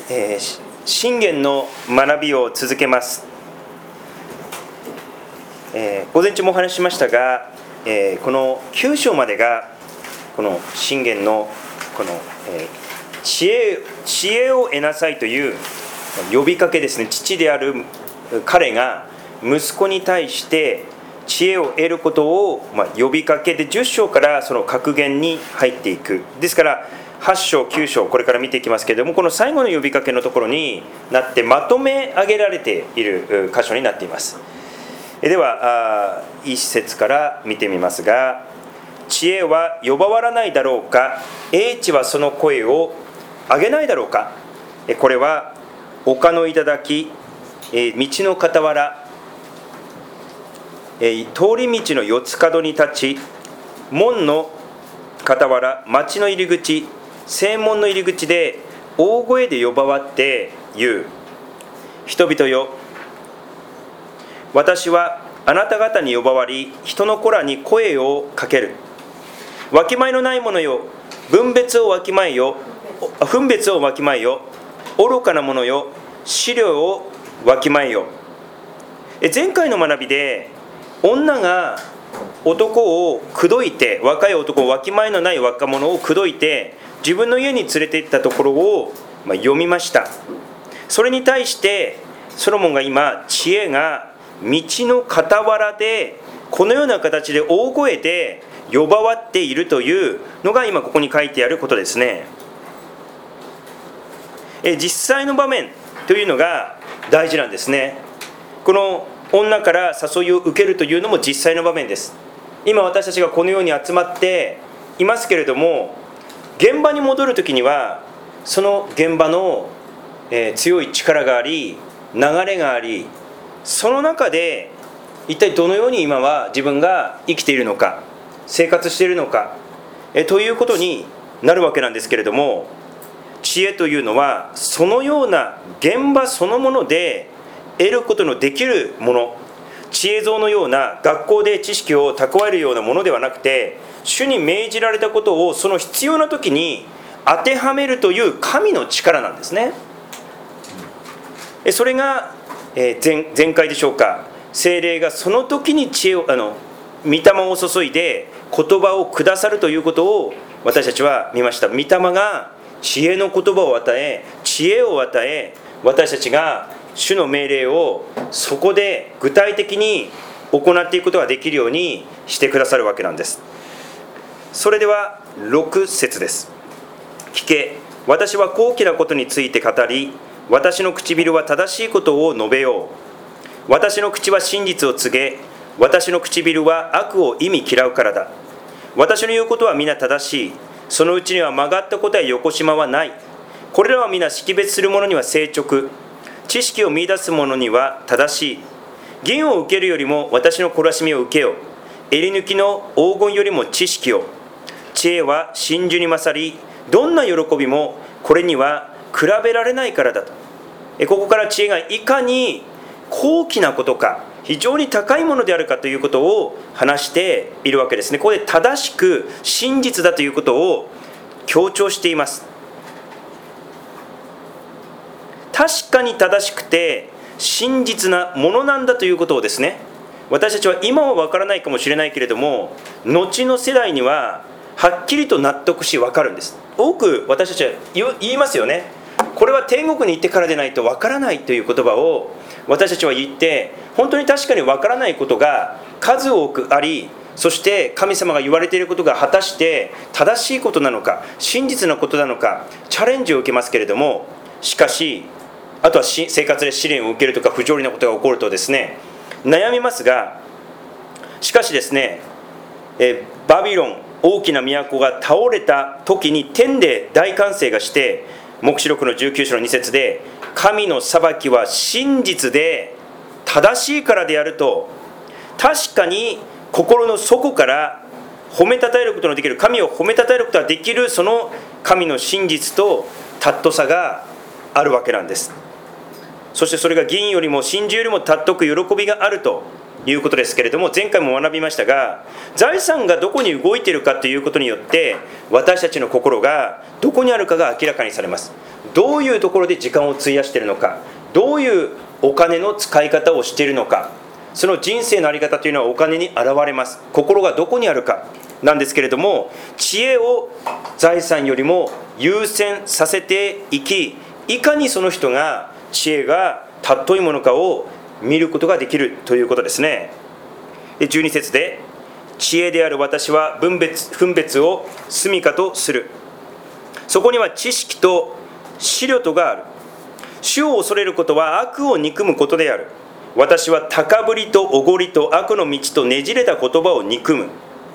箴言の学びを続けます。午前中もお話ししましたが、この9章までがこの箴言のこの、知恵を得なさいという呼びかけですね。父である彼が息子に対して知恵を得ることを呼びかけで、10章からその格言に入っていく。ですから8章9章これから見ていきますけれども、この最後の呼びかけのところになってまとめ上げられている箇所になっています。では1節から見てみますが、知恵は呼ばわらないだろうか、英知はその声を上げないだろうか。これは丘の頂、道の傍ら、通り道の四つ角に立ち、門の傍ら、町の入り口、正門の入り口で大声で呼ばわって言う。人々よ、私はあなた方に呼ばわり、人の子らに声をかける。わきまえのない者よ、分別をわきまえよ、分別をわきまえよ、愚かな者よ、資料をわきまえよ。前回の学びで女が男を口説いて、若い男をわきまえのない若者を口説いて自分の家に連れて行ったところを読みました。それに対してソロモンが今、知恵が道の傍らでこのような形で大声で呼ばわっているというのが今ここに書いてあることですね。実際の場面というのが大事なんですね。この女から誘いを受けるというのも実際の場面です。今私たちがこのように集まっていますけれども、現場に戻るときにはその現場の、強い力があり、流れがあり、その中で一体どのように今は自分が生きているのか、生活しているのか、ということになるわけなんですけれども、知恵というのはそのような現場そのもので得ることのできるもの、知恵像のような学校で知識を蓄えるようなものではなくて、主に命じられたことをその必要な時に当てはめるという神の力なんですね。それが前回でしょうか、聖霊がその時に知恵を御霊を注いで言葉をくださるということを私たちは見ました。御霊が知恵の言葉を与え、知恵を与え、私たちが主の命令をそこで具体的に行っていくことができるようにしてくださるわけなんです。それでは6節です。聞け、私は高貴なことについて語り、私の唇は正しいことを述べよう。私の口は真実を告げ、私の唇は悪を忌み嫌うからだ。私の言うことは皆正しい。そのうちには曲がったことや横島はない。これらは皆識別する者には正直、知識を見出す者には正しい。銀を受けるよりも私の懲らしみを受けよ。襟抜きの黄金よりも知識を。知恵は真珠に勝り、どんな喜びもこれには比べられないからだと。ここから知恵がいかに高貴なことか、非常に高いものであるかということを話しているわけですね。ここで正しく真実だということを強調しています。確かに正しくて真実なものなんだということをですね、私たちは今は分からないかもしれないけれども、後の世代にははっきりと納得し分かるんです。多く私たちは言いますよね。これは天国に行ってからでないと分からないという言葉を私たちは言って、本当に確かに分からないことが数多くあり、そして神様が言われていることが果たして正しいことなのか、真実なことなのか、チャレンジを受けますけれども、しかしあとは生活で試練を受けるとか不条理なことが起こるとですね、悩みますが、しかしですね、バビロン、大きな都が倒れた時に天で大歓声がして、黙示録の19章の2節で、神の裁きは真実で正しいからであると、確かに心の底から褒めたたえることのできる、神を褒めたたえることができる、その神の真実と尊さがあるわけなんです。そしてそれが銀よりも真珠よりも尊く喜びがあるということですけれども、前回も学びましたが、財産がどこに動いているかということによって私たちの心がどこにあるかが明らかにされます。 どういうところで時間を費やしているのか、どういうお金の使い方をしているのか、その人生の在り方というのはお金に現れます。心がどこにあるかなんですけれども、知恵を財産よりも優先させていき、いかにその人が知恵が尊いものかを見ることができるということですね。で12節で、知恵である私は分別を住処とする。そこには知識と思慮とがある。主を恐れることは悪を憎むことである。私は高ぶりとおごりと悪の道とねじれた言葉を憎む。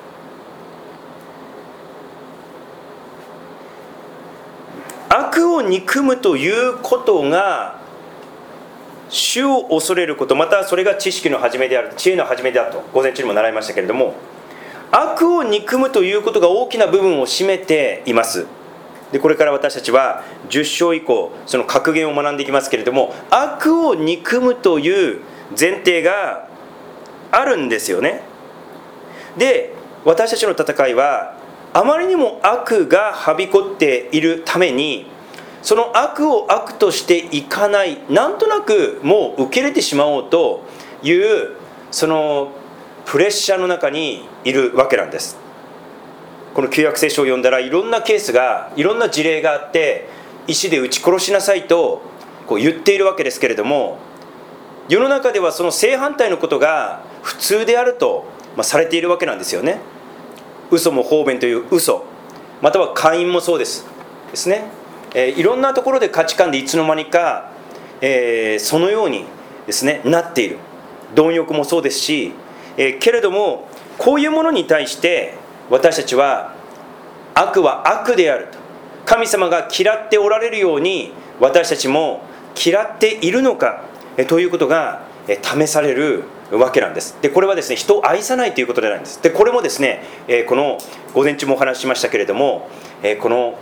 悪を憎むということが主を恐れること、またそれが知識の始めである、知恵の始めであると午前中にも習いましたけれども、悪を憎むということが大きな部分を占めています。でこれから私たちは10章以降その格言を学んでいきますけれども、悪を憎むという前提があるんですよね。で私たちの戦いはあまりにも悪がはびこっているために、その悪を悪としていかない、なんとなくもう受け入れてしまおうというそのプレッシャーの中にいるわけなんです。この旧約聖書を読んだらいろんなケースが、いろんな事例があって、石で撃ち殺しなさいとこう言っているわけですけれども、世の中ではその正反対のことが普通であると、されているわけなんですよね。嘘も方便という嘘、または姦淫もそうですね。いろんなところで価値観でいつの間にか、そのようにですねなっている。貪欲もそうですし、けれどもこういうものに対して私たちは悪は悪であると、神様が嫌っておられるように私たちも嫌っているのかということが試されるわけなんです。でこれはですね、人を愛さないということではないんです。でこれもですね、この午前中もお話ししましたけれども、この、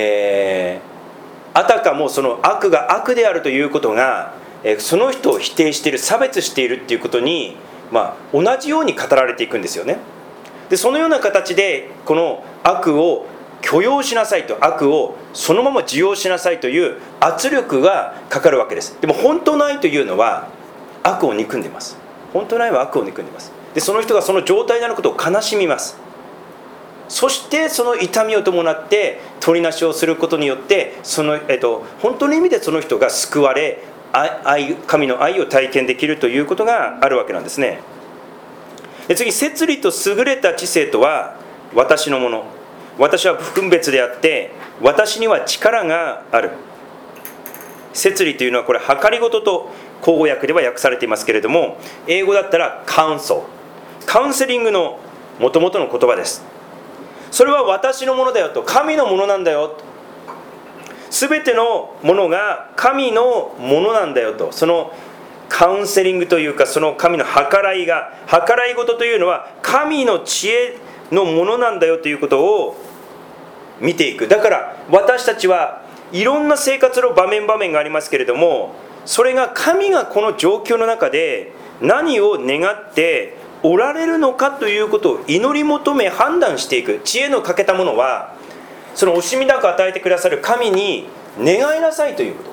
あたかもその悪が悪であるということがその人を否定している、差別しているっていうことに、同じように語られていくんですよね。でそのような形でこの悪を許容しなさいと、悪をそのまま受容しなさいという圧力がかかるわけです。でも本当ないというのは悪を憎んでいます。本当ないは悪を憎んでいます。でその人がその状態になることを悲しみます。そしてその痛みを伴って取りなしをすることによってその、本当の意味でその人が救われ、神の愛を体験できるということがあるわけなんですね。で次、摂理と優れた知性とは私のもの、私は分別であって私には力がある。摂理というのはこれ計りごとと口語訳では訳されていますけれども、英語だったらカウンセリングの元々の言葉です。それは私のものだよと、神のものなんだよと、全てのものが神のものなんだよと、そのカウンセリングというか、その神の計らいごとというのは神の知恵のものなんだよということを見ていく。だから私たちはいろんな生活の場面がありますけれども、それが神がこの状況の中で何を願っておられるのかということを祈り求め判断していく。知恵の欠けたものはその惜しみなく与えてくださる神に願いなさいということ、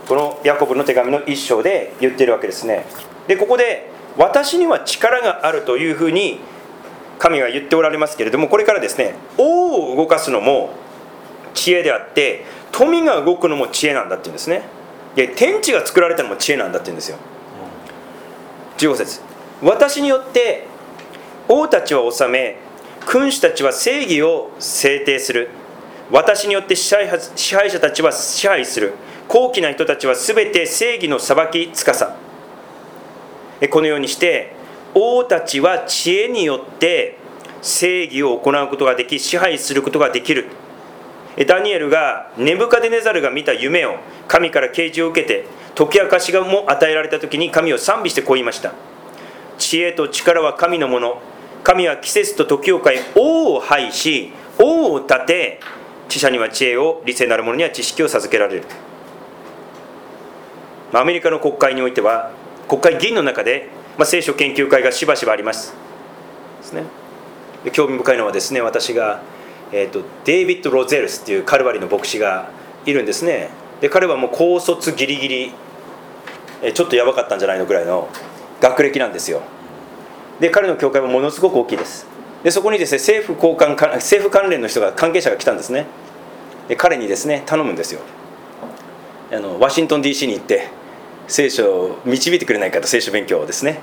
このヤコブの手紙の一章で言っているわけですね。でここで私には力があるというふうに神が言っておられますけれども、これからですね、王を動かすのも知恵であって富が動くのも知恵なんだっていうんですね。で天地が作られたのも知恵なんだっていうんですよ。15節、私によって王たちは治め、君主たちは正義を制定する。私によって支配者たちは支配する。高貴な人たちはすべて正義の裁きつかさ。このようにして王たちは知恵によって正義を行うことができ、支配することができる。ダニエルがネブカデネザルが見た夢を神から啓示を受けて解き明かしがも与えられた時に神を賛美してこう言いました。知恵と力は神のもの。神は季節と時を変え王を拝し王を立て、知者には知恵を、理性なる者には知識を授けられる。アメリカの国会においては国会議員の中で、聖書研究会がしばしばありますですね。興味深いのはですね、私がデイビッド・ロゼルスっていうカルバリの牧師がいるんですね。 で彼はもう高卒ギリギリちょっとやばかったんじゃないのぐらいの学歴なんですよ。で彼の教会はものすごく大きいです。でそこにですね政府関連の人が関係者が来たんですね。で彼にですね頼むんですよ。ワシントン DC に行って聖書を導いてくれないかと、聖書勉強をですね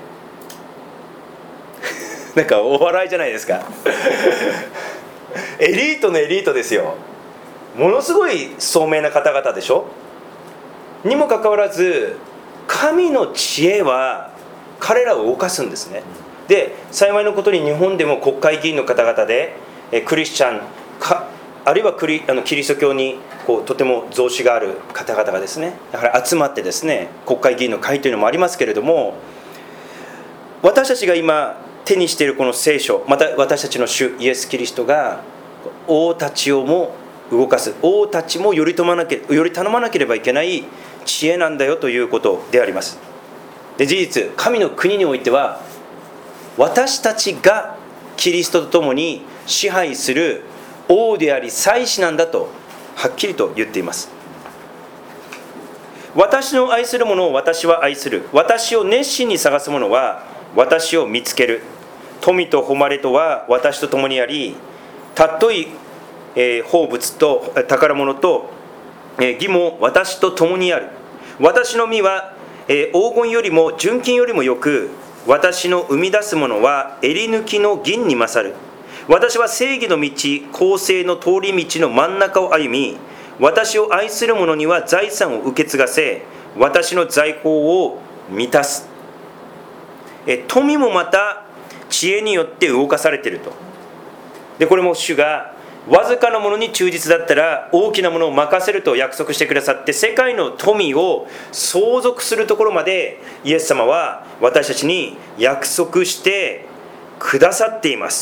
なんかお笑いじゃないですかエリートのエリートですよ。ものすごい聡明な方々でしょ。にもかかわらず神の知恵は彼らを動かすんですね。で幸いのことに日本でも国会議員の方々でクリスチャンあるいはキリスト教にとても増資がある方々がですねだから集まってですね国会議員の会というのもありますけれども、私たちが今手にしているこの聖書、また私たちの主イエス・キリストが王たちをも動かす、王たちもより頼まなければいけない知恵なんだよということであります。で事実神の国においては私たちがキリストと共に支配する王であり祭司なんだとはっきりと言っています。私の愛する者を私は愛する、私を熱心に探す者は私を見つける。富と誉れとは私と共にあり、尊い宝物と宝物と義も私と共にある。私の身は黄金よりも純金よりもよく、私の生み出すものは襟抜きの銀に勝る。私は正義の道、公正の通り道の真ん中を歩み、私を愛する者には財産を受け継がせ、私の財宝を満たす。富もまた知恵によって動かされていると。でこれも主がわずかなものに忠実だったら大きなものを任せると約束してくださって、世界の富を相続するところまでイエス様は私たちに約束してくださっています。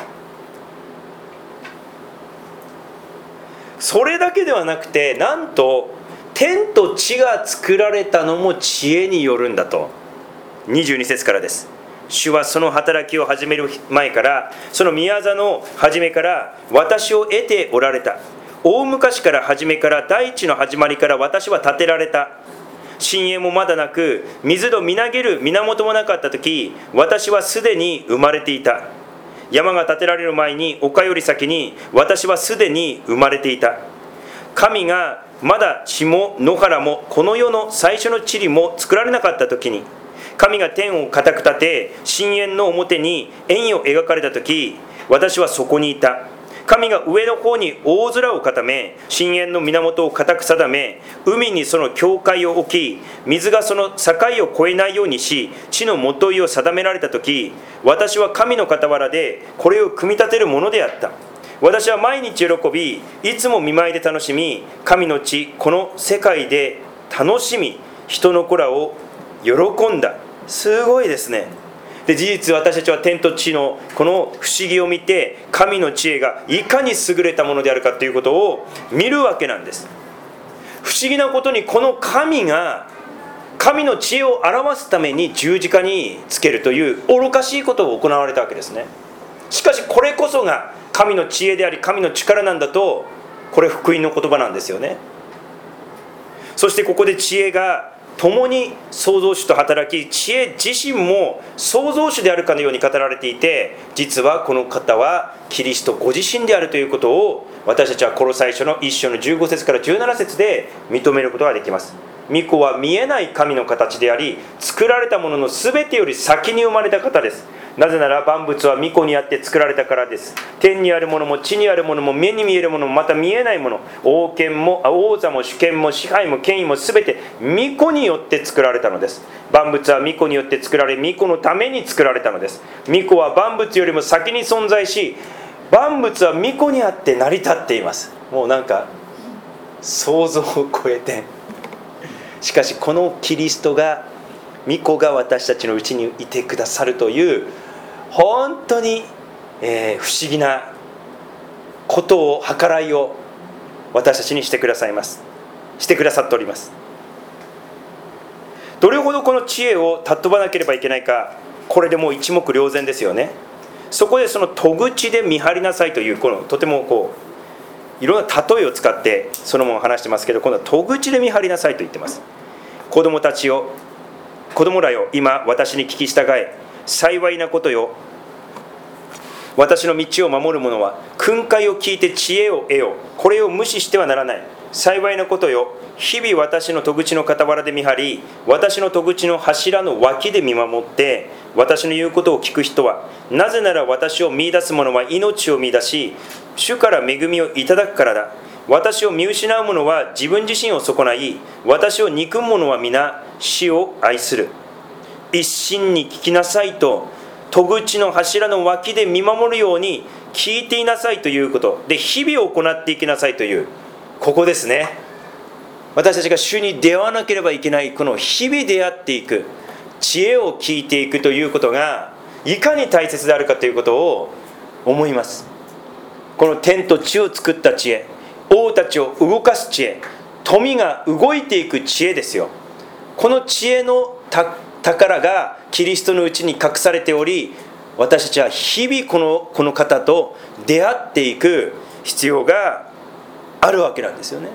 それだけではなくて、なんと天と地が作られたのも知恵によるんだと。22節からです。主はその働きを始める前から、その宮座の始めから私を得ておられた。大昔から初めから、大地の始まりから私は建てられた。深淵もまだなく、水とみなげる源もなかった時、私はすでに生まれていた。山が建てられる前に、丘より先に私はすでに生まれていた。神がまだ地も野原もこの世の最初の地理も作られなかった時に、神が天を固く立て、深淵の表に円を描かれた時、私はそこにいた。神が上の方に大空を固め、深淵の源を固く定め、海にその境界を置き、水がその境を越えないようにし、地のもといを定められた時、私は神の傍らでこれを組み立てるものであった。私は毎日喜び、いつも見舞いで楽しみ、神の地、この世界で楽しみ、人の子らを喜んだ。すごいですね。で事実私たちは天と地のこの不思議を見て、神の知恵がいかに優れたものであるかということを見るわけなんです。不思議なことに、この神が神の知恵を表すために十字架につけるという愚かしいことを行われたわけですね。しかしこれこそが神の知恵であり神の力なんだと、これ福音の言葉なんですよね。そしてここで知恵が共に創造主と働き、知恵自身も創造主であるかのように語られていて、実はこの方はキリストご自身であるということを、私たちはコロサイ書の1章の15節から17節で認めることができます。御子は見えない神の形であり、作られたものの全てより先に生まれた方です。なぜなら万物は御子にあって作られたからです。天にあるものも地にあるものも目に見えるものもまた見えないもの、王座も主権も支配も権威も全て御子によって作られたのです。万物は御子によって作られ、御子のために作られたのです。御子は万物よりも先に存在し、万物は御子にあって成り立っています。もうなんか想像を超えて、しかしこのキリストが、御子が私たちのうちにいてくださるという本当に、不思議なことを、計らいを私たちにしてくださっております。どれほどこの知恵を尊ばなければいけないか、これでもう一目瞭然ですよね。そこでその戸口で見張りなさいという、このとてもいろんな例えを使ってそのものを話してますけど、今度は戸口で見張りなさいと言ってます。子供らよ、今私に聞き従え。幸いなことよ。私の道を守る者は訓戒を聞いて知恵を得よう。これを無視してはならない。幸いなことよ。日々私の戸口の傍らで見張り、私の戸口の柱の脇で見守って、私の言うことを聞く人は、なぜなら私を見出す者は命を見出し、主から恵みをいただくからだ。私を見失う者は自分自身を損ない、私を憎む者は皆死を愛する。一心に聞きなさいと、戸口の柱の脇で見守るように聞いていなさいということで、日々を行っていきなさいという、ここですね。私たちが主に出会わなければいけない、この日々出会っていく、知恵を聞いていくということがいかに大切であるかということを思います。この天と地を作った知恵、王たちを動かす知恵、富が動いていく知恵ですよ。この知恵の宝がキリストのうちに隠されており、私たちは日々この方と出会っていく必要があるわけなんですよね。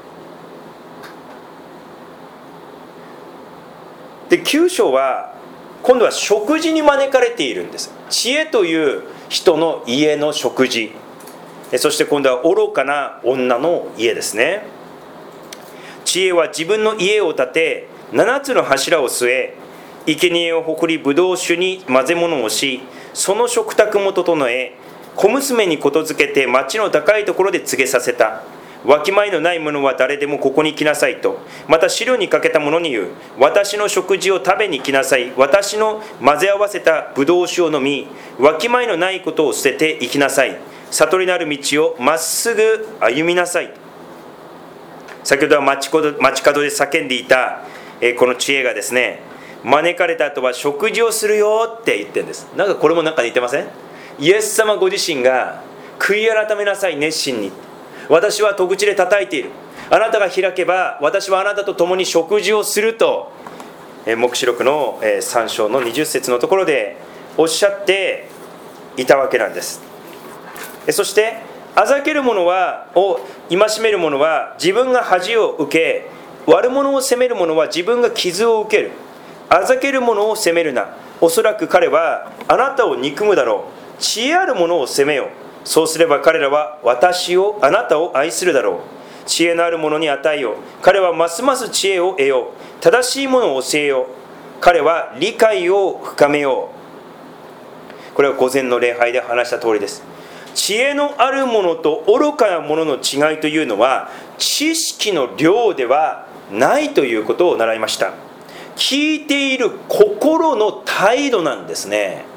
で、9章は今度は食事に招かれているんです。知恵という人の家の食事、そして今度は愚かな女の家ですね。知恵は自分の家を建て、7つの柱を据え、生贄を誇りブドウ酒に混ぜ物をし、その食卓も整え、小娘にことづけて町の高いところで告げさせた。わきまえのない者は誰でもここに来なさいと。また汁にかけた者に言う。私の食事を食べに来なさい。私の混ぜ合わせたブドウ酒を飲み、わきまえのないことを捨てて行きなさい。悟りなる道をまっすぐ歩みなさい。先ほどは街角で叫んでいたこの知恵がですね、招かれた後は食事をするよって言ってるんです。なんかこれもなんか似てません？イエス様ご自身が悔い改めなさい、熱心に。私は戸口で叩いている。あなたが開けば私はあなたと共に食事をすると、黙示録の3章の20節のところでおっしゃっていたわけなんです。そしてあざける者を戒める者は自分が恥を受け、悪者を責める者は自分が傷を受ける。あざける者を責めるな。おそらく彼はあなたを憎むだろう。知恵ある者を責めよ。そうすれば彼らはあなたを愛するだろう。知恵のある者に与えよ。彼はますます知恵を得よう。正しいものを教えよ。彼は理解を深めよう。これは午前の礼拝で話した通りです。知恵のあるものと愚かなものの違いというのは、知識の量ではないということを習いました。聞いている心の態度なんですね。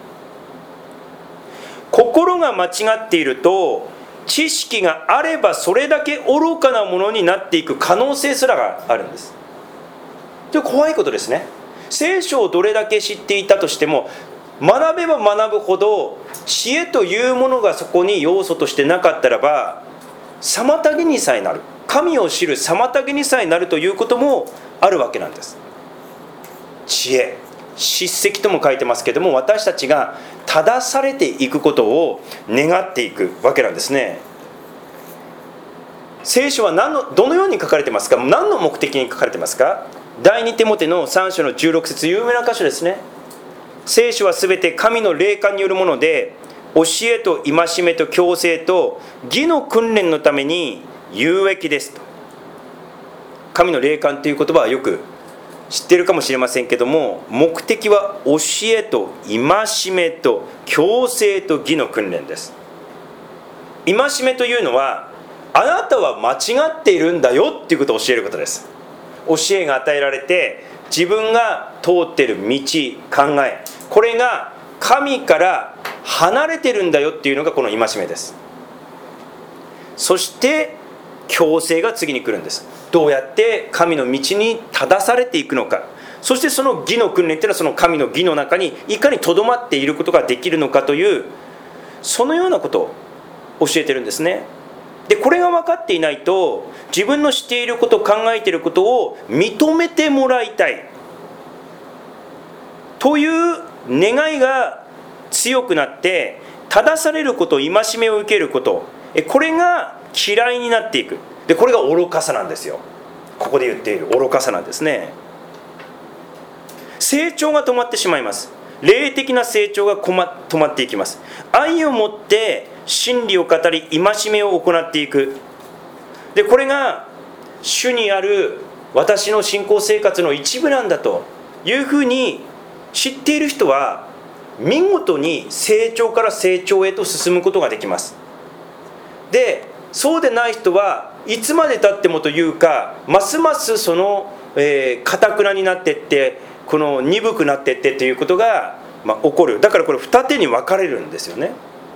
心が間違っていると、知識があればそれだけ愚かなものになっていく可能性すらがあるんです。で、怖いことですね。聖書をどれだけ知っていたとしても、学べば学ぶほど知恵というものがそこに要素としてなかったらば、妨げにさえなる、神を知る妨げにさえなるということもあるわけなんです。知恵、叱責とも書いてますけども、私たちが正されていくことを願っていくわけなんですね。聖書はどのように書かれてますか？何の目的に書かれてますか？第2テモテの3章の16節、有名な箇所ですね。聖書はすべて神の霊感によるもので、教えと戒めと矯正と義の訓練のために有益ですと。神の霊感という言葉はよく知っているかもしれませんけども、目的は教えと戒めと矯正と義の訓練です。戒めというのは、あなたは間違っているんだよっていうことを教えることです。教えが与えられて、自分が通っている道、考え、これが神から離れてるんだよっていうのがこの戒めです。そして矯正が次に来るんです。どうやって神の道に正されていくのか、そしてその義の訓練というのは、その神の義の中にいかにとどまっていることができるのかという、そのようなことを教えてるんですね。で、これが分かっていないと、自分の知っていること、考えていることを認めてもらいたいという願いが強くなって、正されること、戒めを受けること、これが嫌いになっていく。でこれが愚かさなんですよ。ここで言っている愚かさなんですね。成長が止まってしまいます。霊的な成長が止まっていきます。愛を持って真理を語り戒めを行っていく。でこれが主にある私の信仰生活の一部なんだというふうに知っている人は見事に成長から成長へと進むことができます。でそうでない人はいつまでたってもというか、ますますその堅くなになっていって、この鈍くなっていってということが、起こる。だからこれ二手に分かれるんですよね。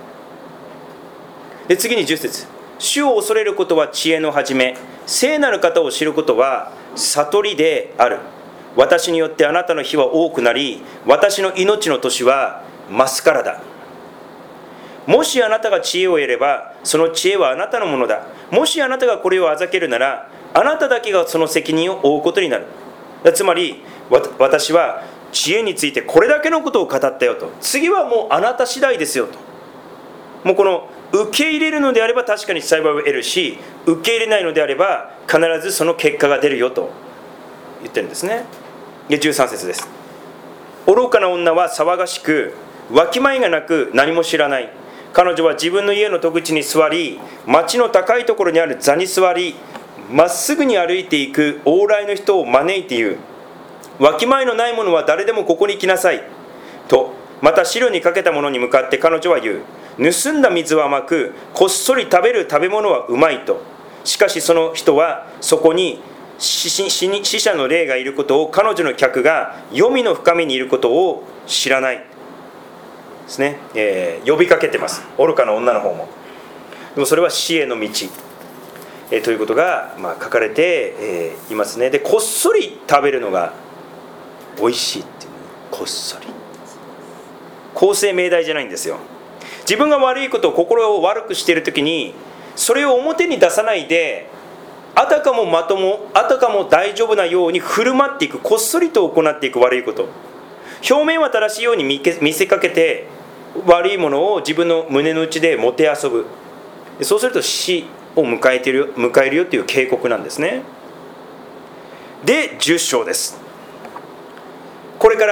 で次に10節、主を恐れることは知恵の始め、聖なる方を知ることは悟りである。私によってあなたの日は多くなり、私の命の年は増すからだ。もしあなたが知恵を得れば、その知恵はあなたのものだ。もしあなたがこれをあざけるなら、あなただけがその責任を負うことになる。つまり私は知恵についてこれだけのことを語ったよと。次はもうあなた次第ですよと。もうこの受け入れるのであれば確かに幸いを得るし、受け入れないのであれば必ずその結果が出るよと言ってるんですね。13節です。愚かな女は騒がしく、わきまえがなく何も知らない。彼女は自分の家の戸口に座り、町の高いところにある座に座り、まっすぐに歩いていく往来の人を招いて言う。わきまえのない者は誰でもここに来なさいと。また汁にかけた者に向かって彼女は言う。盗んだ水は甘く、こっそり食べる食べ物はうまいと。しかしその人はそこに死者の霊がいることを、彼女の客が黄泉の深みにいることを知らないですね。呼びかけてます、愚かな女の方も。でもそれは死への道、ということが、書かれて、いますね。でこっそり食べるのが美味しいっていう、こっそり公正明大じゃないんですよ。自分が悪いことを、心を悪くしているときに、それを表に出さないで、あたかもまとも、あたかも大丈夫なように振る舞っていく、こっそりと行っていく悪いこと、表面は正しいように見せかけて悪いものを自分の胸の内でもてあそぶ。そうすると死を迎えるよという警告なんですね。で10章です。これから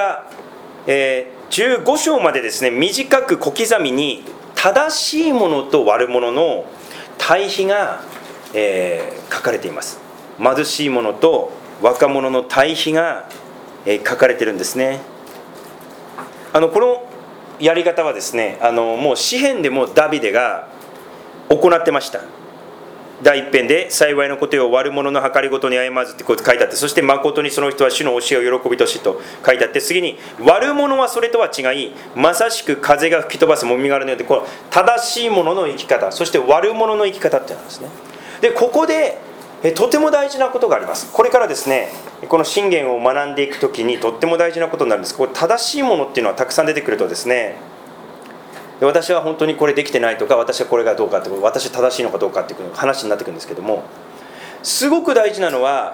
、15章までですね、短く小刻みに正しいものと悪者の対比が、書かれています。貧しい者と若者の対比が、書かれているんですね。このやり方はですね、もう詩編でもダビデが行ってました。第一編で幸いのことよ、悪者の計りごとに誤ずってこう書いてあって、そして誠にその人は主の教えを喜びとしと書いてあって、次に悪者はそれとは違い、まさしく風が吹き飛ばすもみ殻のようで、この正しい者の生き方、そして悪者の生き方ってなんですね。でここでとても大事なことがあります。これからですね、この箴言を学んでいくときにとっても大事なことになるんです。これ正しいものっていうのはたくさん出てくるとですね、私は本当にこれできてないとか、私はこれがどうかって、私は正しいのかどうかっていう話になってくるんですけども、すごく大事なのは、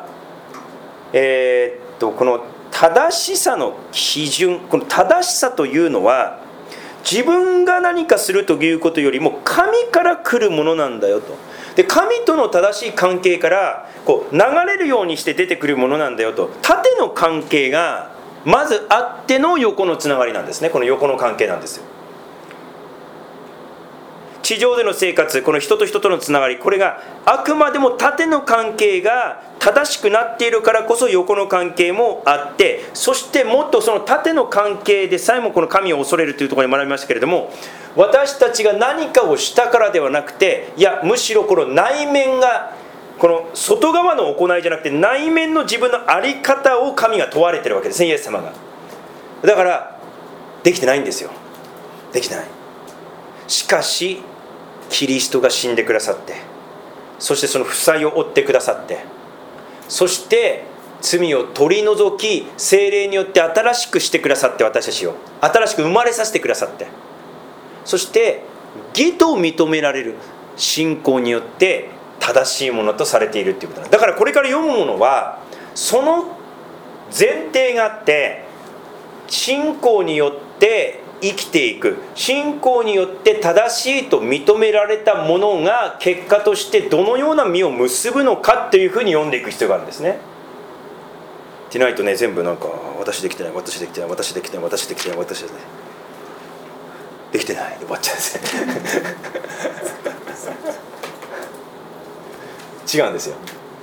この正しさの基準、この正しさというのは自分が何かするということよりも神から来るものなんだよと。で神との正しい関係からこう流れるようにして出てくるものなんだよと。縦の関係がまずあっての横のつながりなんですね。この横の関係なんですよ。地上での生活、この人と人とのつながり、これがあくまでも縦の関係が正しくなっているからこそ横の関係もあって、そしてもっとその縦の関係でさえもこの神を恐れるというところに学びましたけれども、私たちが何かをしたからではなくて、いやむしろこの内面が、この外側の行いじゃなくて内面の自分の在り方を神が問われているわけですね、イエス様が。だからできてないんですよ。できてない。しかしキリストが死んでくださって、そしてその負債を負ってくださって、そして罪を取り除き、聖霊によって新しくしてくださって、私たちを新しく生まれさせてくださって、そして義と認められる信仰によって正しいものとされているということなんだ。からこれから読むものはその前提があって、信仰によって生きていく、信仰によって正しいと認められたものが結果としてどのような実を結ぶのかというふうに読んでいく必要があるんですね。でないとね、全部なんか私できてない、私できてない、私できてない、私できてない、私でできてないで終わっちゃうんですね違うんですよ。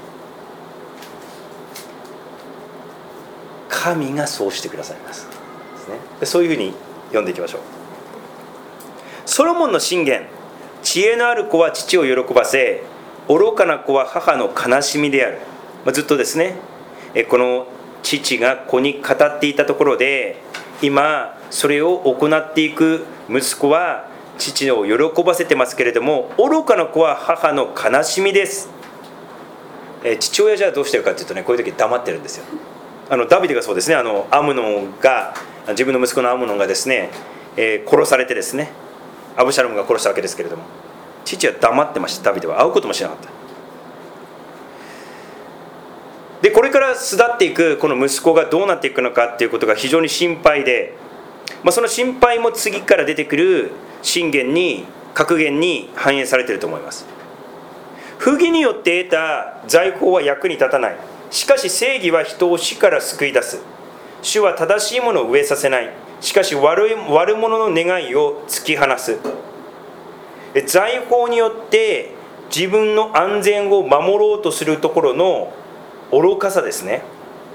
神がそうしてくださいますですね。でそういうふうに読んでいきましょう。ソロモンの箴言、知恵のある子は父を喜ばせ、愚かな子は母の悲しみである。ずっとですね、この父が子に語っていたところで、今それを行っていく息子は父を喜ばせてますけれども、愚かな子は母の悲しみです。父親じゃあどうしてるかというとね、こういう時黙ってるんですよ。ダビデがそうですね、アムノンが、自分の息子のアムノンがですね、殺されてですね、アブシャロムが殺したわけですけれども、父は黙ってました。ダビデは会うこともしなかった。でこれから巣立っていくこの息子がどうなっていくのかっていうことが非常に心配で、その心配も次から出てくる箴言に、格言に反映されていると思います。不義によって得た財宝は役に立たない。しかし正義は人を死から救い出す。主は正しいものを飢えさせない。しかし悪者の願いを突き放す。財宝によって自分の安全を守ろうとするところの愚かさですね。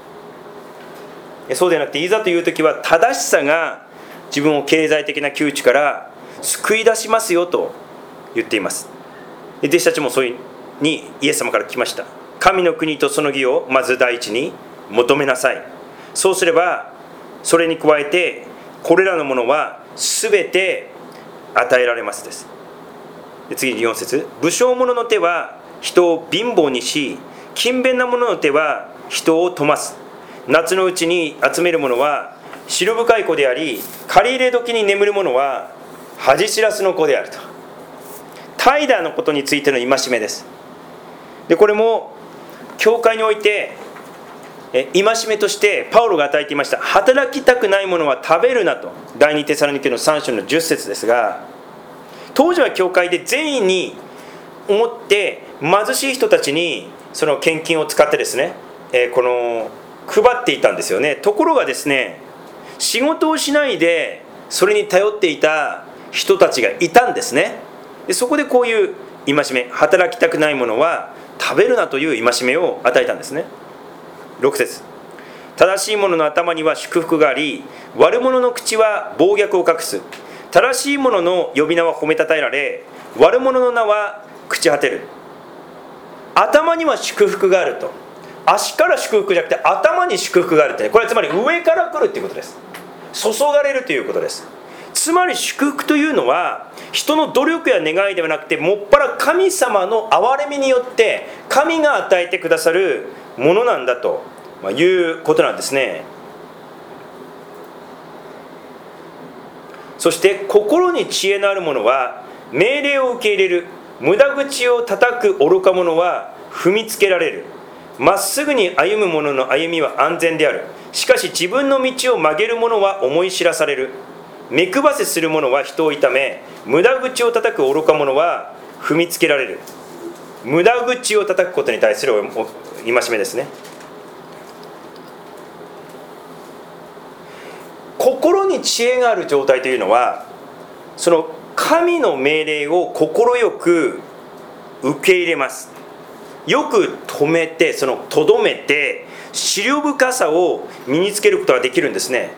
そうでなくて、いざという時は正しさが自分を経済的な窮地から救い出しますよと言っています。弟子たちもそういうにイエス様から来ました。神の国とその義をまず第一に求めなさい。そうすればそれに加えてこれらのものは全て与えられますです。で次に4節、武将者の手は人を貧乏にし、勤勉な者の手は人を富ます。夏のうちに集める者は汁深い子であり、借り入れ時に眠る者は恥知らずの子であると。怠惰のことについての戒めです。でこれも教会において戒めとしてパウロが与えていました。働きたくない者は食べるなと、第2テサロニケの3章の10節ですが、当時は教会で善意に思って貧しい人たちにその献金を使ってですね、配っていたんですよね。ところがですね、仕事をしないでそれに頼っていた人たちがいたんですね。でそこでこういう戒め、働きたくない者は食べるなという戒めを与えたんですね。6節、正しい者の頭には祝福があり、悪者の口は暴虐を隠す。正しい者の呼び名は褒めたたえられ、悪者の名は朽ち果てる。頭には祝福があると。足から祝福じゃなくて頭に祝福があるって、これはつまり上から来るということです。注がれるということです。つまり祝福というのは人の努力や願いではなくて、もっぱら神様の憐れみによって神が与えてくださるものなんだということなんですね。そして心に知恵のある者は命令を受け入れる。無駄口を叩く愚か者は踏みつけられる。まっすぐに歩む者の歩みは安全である。しかし自分の道を曲げる者は思い知らされる。目配せする者は人を痛め、無駄口を叩く愚か者は踏みつけられる。無駄口を叩くことに対する戒めですね。心に知恵がある状態というのは、その神の命令を快く受け入れます。よく止めて、そのとどめて、思慮深さを身につけることができるんですね。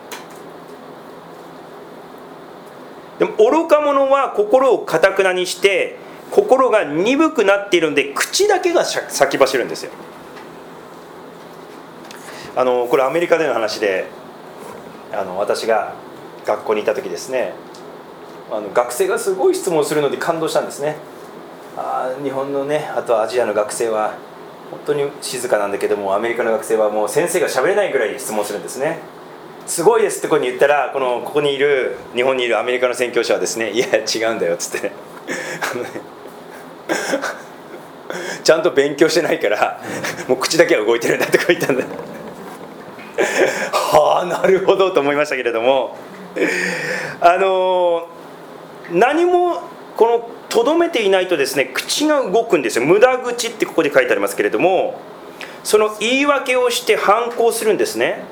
でも愚か者は心をかたくなにして、心が鈍くなっているので口だけが先走るんですよ。これアメリカでの話で、私が学校にいた時ですね、学生がすごい質問するので感動したんですね。日本のね、あとはアジアの学生は本当に静かなんだけども、アメリカの学生はもう先生が喋れないぐらい質問するんですね。すごいですってここに言ったら、ここにいる日本にいるアメリカの宣教師はですね、いや違うんだよっつってねちゃんと勉強してないからもう口だけは動いてるんだとか言ったんだはあ、なるほどと思いましたけれども、 何もこのとどめていないとですね、口が動くんですよ。無駄口ってここで書いてありますけれども、その言い訳をして反抗するんですね。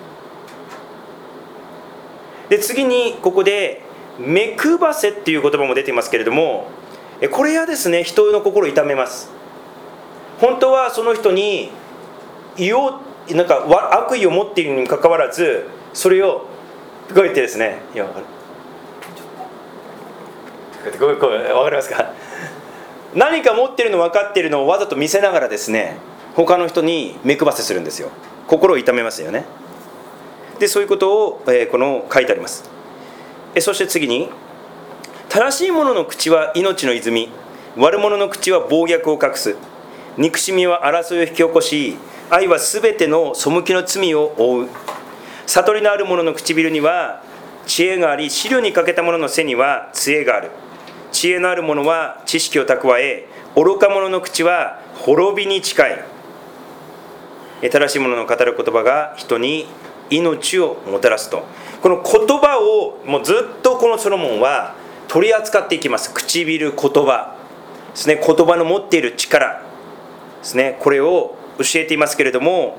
で次にここで目配せっていう言葉も出ていますけれども、これはですね、人の心を痛めます。本当はその人になんか悪意を持っているにもかかわらず、それをこう言ってですね、いや分かる、こう分かりますか。何か持ってるの分かっているのをわざと見せながらですね、他の人に目配せするんですよ。心を痛めますよね。でそういうことを、書いてあります。そして次に、正しい者の口は命の泉、悪者の口は暴虐を隠す。憎しみは争いを引き起こし、愛はすべての背きの罪を覆う。悟りのある者の唇には知恵があり、思慮に欠けた者の背には杖がある。知恵のある者は知識を蓄え、愚か者の口は滅びに近い。正しい者の語る言葉が人に命をもたらすと。この言葉をもうずっとこのソロモンは取り扱っていきます。唇、言葉ですね、言葉の持っている力ですね、これを教えていますけれども、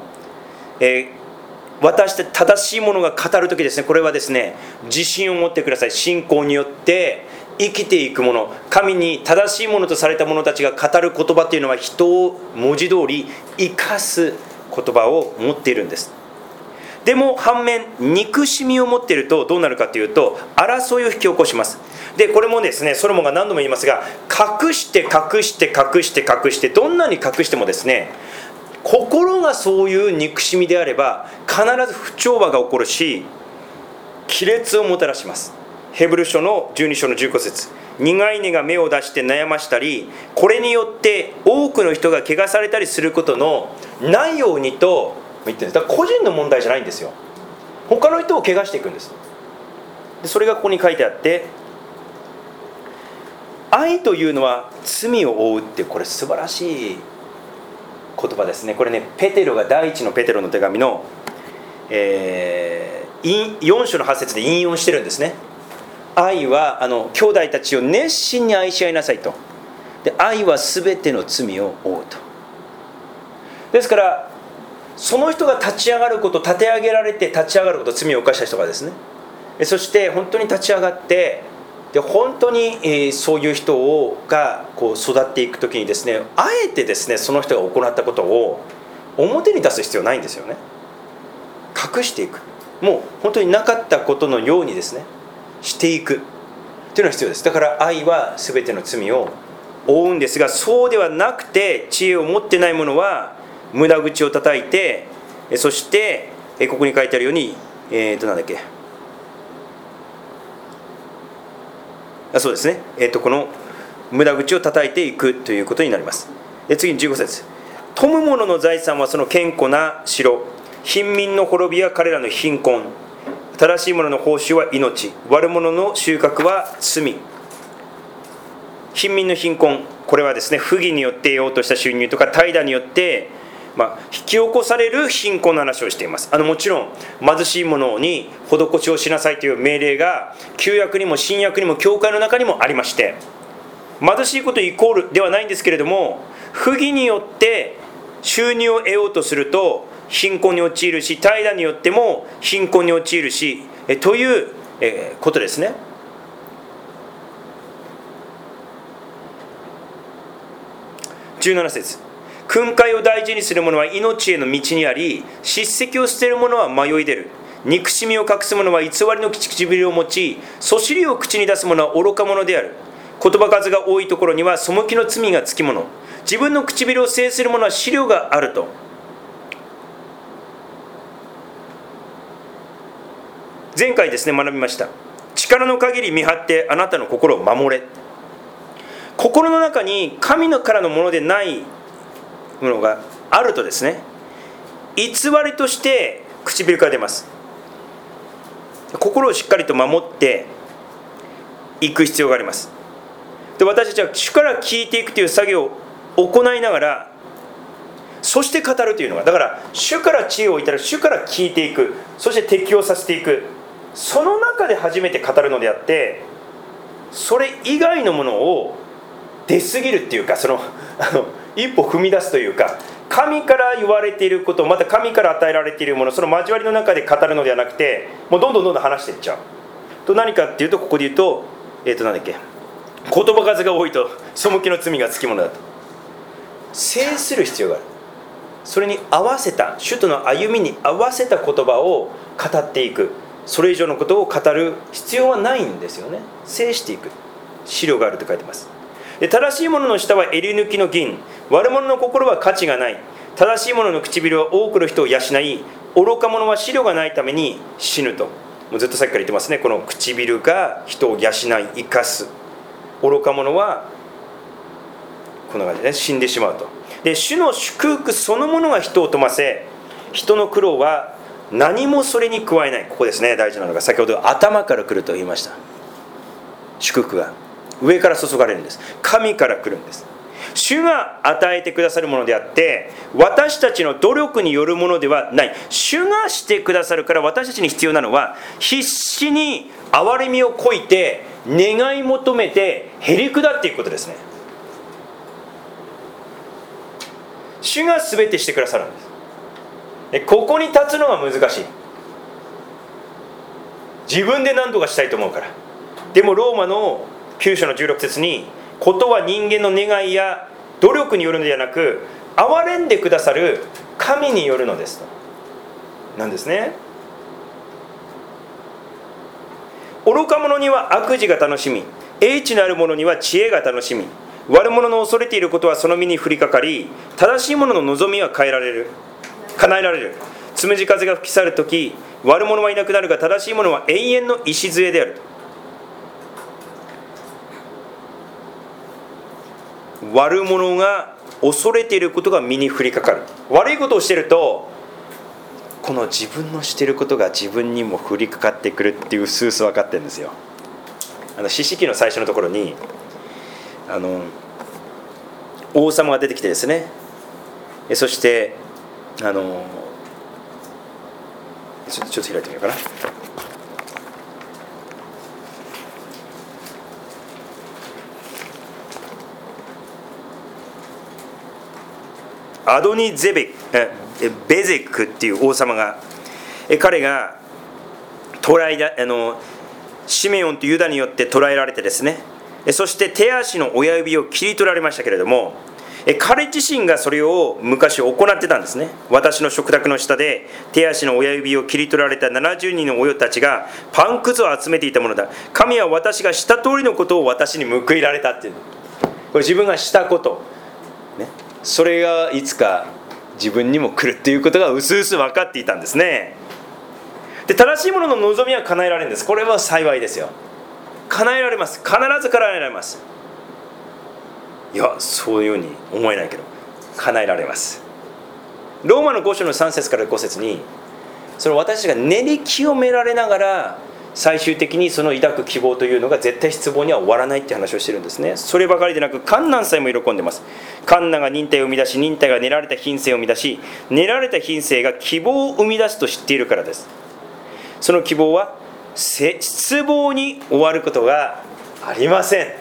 私たち正しいものが語るときですね、これはですね、自信を持ってください。信仰によって生きていくもの、神に正しいものとされた者たちが語る言葉というのは、人を文字通り生かす言葉を持っているんです。でも反面、憎しみを持っているとどうなるかというと、争いを引き起こします。でこれもですね、ソロモンが何度も言いますが、隠して隠して隠して隠して、どんなに隠してもですね、心がそういう憎しみであれば必ず不調和が起こるし、亀裂をもたらします。ヘブル書の12章の15節、苦い根が芽を出して悩ましたり、これによって多くの人が怪我されたりすることのないようにと言ってるんです。だから個人の問題じゃないんですよ。他の人を怪我していくんです。でそれがここに書いてあって、愛というのは罪を負うって、これ素晴らしい言葉ですね。これね、ペテロが第一のペテロの手紙の、4章の8節で引用してるんですね。愛は兄弟たちを熱心に愛し合いなさいと。で愛は全ての罪を負うと。ですからその人が立ち上がること、立て上げられて立ち上がること、罪を犯した人がですね、そして本当に立ち上がって、で本当に、そういう人がこう育っていくときにですね、あえてですね、その人が行ったことを表に出す必要ないんですよね。隠していく、もう本当になかったことのようにですねしていくというのが必要です。だから愛は全ての罪を負うんですが、そうではなくて、知恵を持ってない者は無駄口を叩いて、そしてここに書いてあるように、なんだっけ、そうですね、この無駄口を叩いていくということになります。次に15節、富む者の財産はその堅固な城、貧民の滅びは彼らの貧困、正しい者の報酬は命、悪者の収穫は罪。貧民の貧困、これはですね、不義によって得ようとした収入とか怠惰によって引き起こされる貧困の話をしています。もちろん貧しい者に施しをしなさいという命令が旧約にも新約にも教会の中にもありまして、貧しいことイコールではないんですけれども、不義によって収入を得ようとすると貧困に陥るし、怠惰によっても貧困に陥るし、ということですね。17節、訓戒を大事にする者は命への道にあり、叱責を捨てる者は迷い出る。憎しみを隠す者は偽りの唇を持ち、そしりを口に出す者は愚か者である。言葉数が多いところには背きの罪がつきもの。自分の唇を制する者は思慮があると。前回ですね、学びました。力の限り見張ってあなたの心を守れ。心の中に神のからのものでないものがあるとですね、偽りとして唇から出ます。心をしっかりと守っていく必要があります。で私たちは主から聞いていくという作業を行いながら、そして語るというのが、だから主から知恵をいただく、主から聞いていく、そして適応させていく、 その中で初めて語るのであって、それ以外のものを出過ぎるっていうか、一歩踏み出すというか、神から言われていること、また神から与えられているもの、その交わりの中で語るのではなくて、もうどんどん話していっちゃうと、何かっていうと、ここで言うとなんだっけ、言葉数が多いと背きの罪がつきものだと。制する必要がある。それに合わせた、主との歩みに合わせた言葉を語っていく。それ以上のことを語る必要はないんですよね。制していく資料があると書いてます。で、正しいものの舌は襟抜きの銀、悪者の心は価値がない。正しいものの唇は多くの人を養い、愚か者は資料がないために死ぬと。もうずっとさっきから言ってますね。この唇が人を養い生かす、愚か者はこんな感じで、ね、死んでしまうと。で、主の祝福そのものが人を富ませ、人の苦労は何もそれに加えない。ここですね、大事なのが、先ほど頭から来ると言いました。祝福が上から注がれるんです。神から来るんです。主が与えてくださるものであって、私たちの努力によるものではない。主がしてくださるから、私たちに必要なのは必死に憐れみをこいて願い求めてへり下っていくことですね。主が全てしてくださるんです。で、ここに立つのが難しい。自分で何とかしたいと思うから。でもローマの9章の16節に、ことは人間の願いや努力によるのではなく、憐れんでくださる神によるのですとなんですね。愚か者には悪事が楽しみ、英知のある者には知恵が楽しみ、悪者の恐れていることはその身に降りかかり、正しい者の望みは叶えられる。つむじ風が吹き去るとき、悪者はいなくなるが、正しい者は永遠の礎であると。悪者が恐れていることが身に降りかかる。悪いことをしていると、この自分のしていることが自分にも降りかかってくるっていう、スース分かってるんですよ。四式の最初のところに王様が出てきてですね、そしてちょっと開いてみようかな。アドニベゼクっていう王様が、彼がシメオンとユダによって捕らえられてですね、そして手足の親指を切り取られましたけれども、彼自身がそれを昔行ってたんですね。私の食卓の下で手足の親指を切り取られた70人の親たちがパンくずを集めていたものだ。神は私がした通りのことを私に報いられたっていう、これ自分がしたこと、ね、それがいつか自分にも来るっていうことがうすうす分かっていたんですね。で、正しいものの望みは叶えられるんです。これは幸いですよ。叶えられます。必ず叶えられます。いや、そういうふうに思えないけど叶えられます。ローマの5章の3節から5節に、その私が練り清められながら最終的にその抱く希望というのが絶対失望には終わらないって話をしてるんですね。そればかりでなく、観難さえも喜んでます。観難が忍耐を生み出し、忍耐が練られた品性を生み出し、練られた品性が希望を生み出すと知っているからです。その希望は失望に終わることがありません。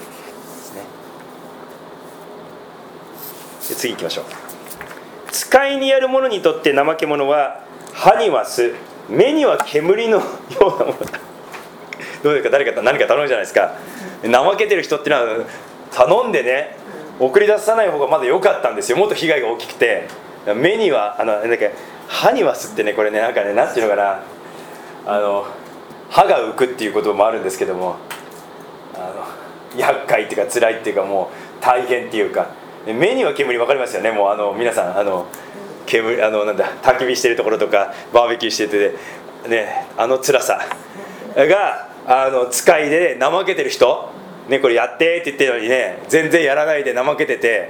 次行きましょう。使いにやる者にとって怠け者は歯には巣、目には煙のようなものだ。どうですか、誰か何か頼むじゃないですか。怠けてる人ってのは頼んでね、送り出さない方がまだ良かったんですよ。もっと被害が大きくて、目には歯には巣ってね、これね、なんていうのかな、歯が浮くっていうこともあるんですけども、厄介っていうか辛いっていうか、もう大変っていうか、目には煙、分かりますよね。もう皆さん煙焚き火してるところとかバーベキューしててね、辛さが使いで怠けてる人ね、これやってって言ってるのにね、全然やらないで怠けてて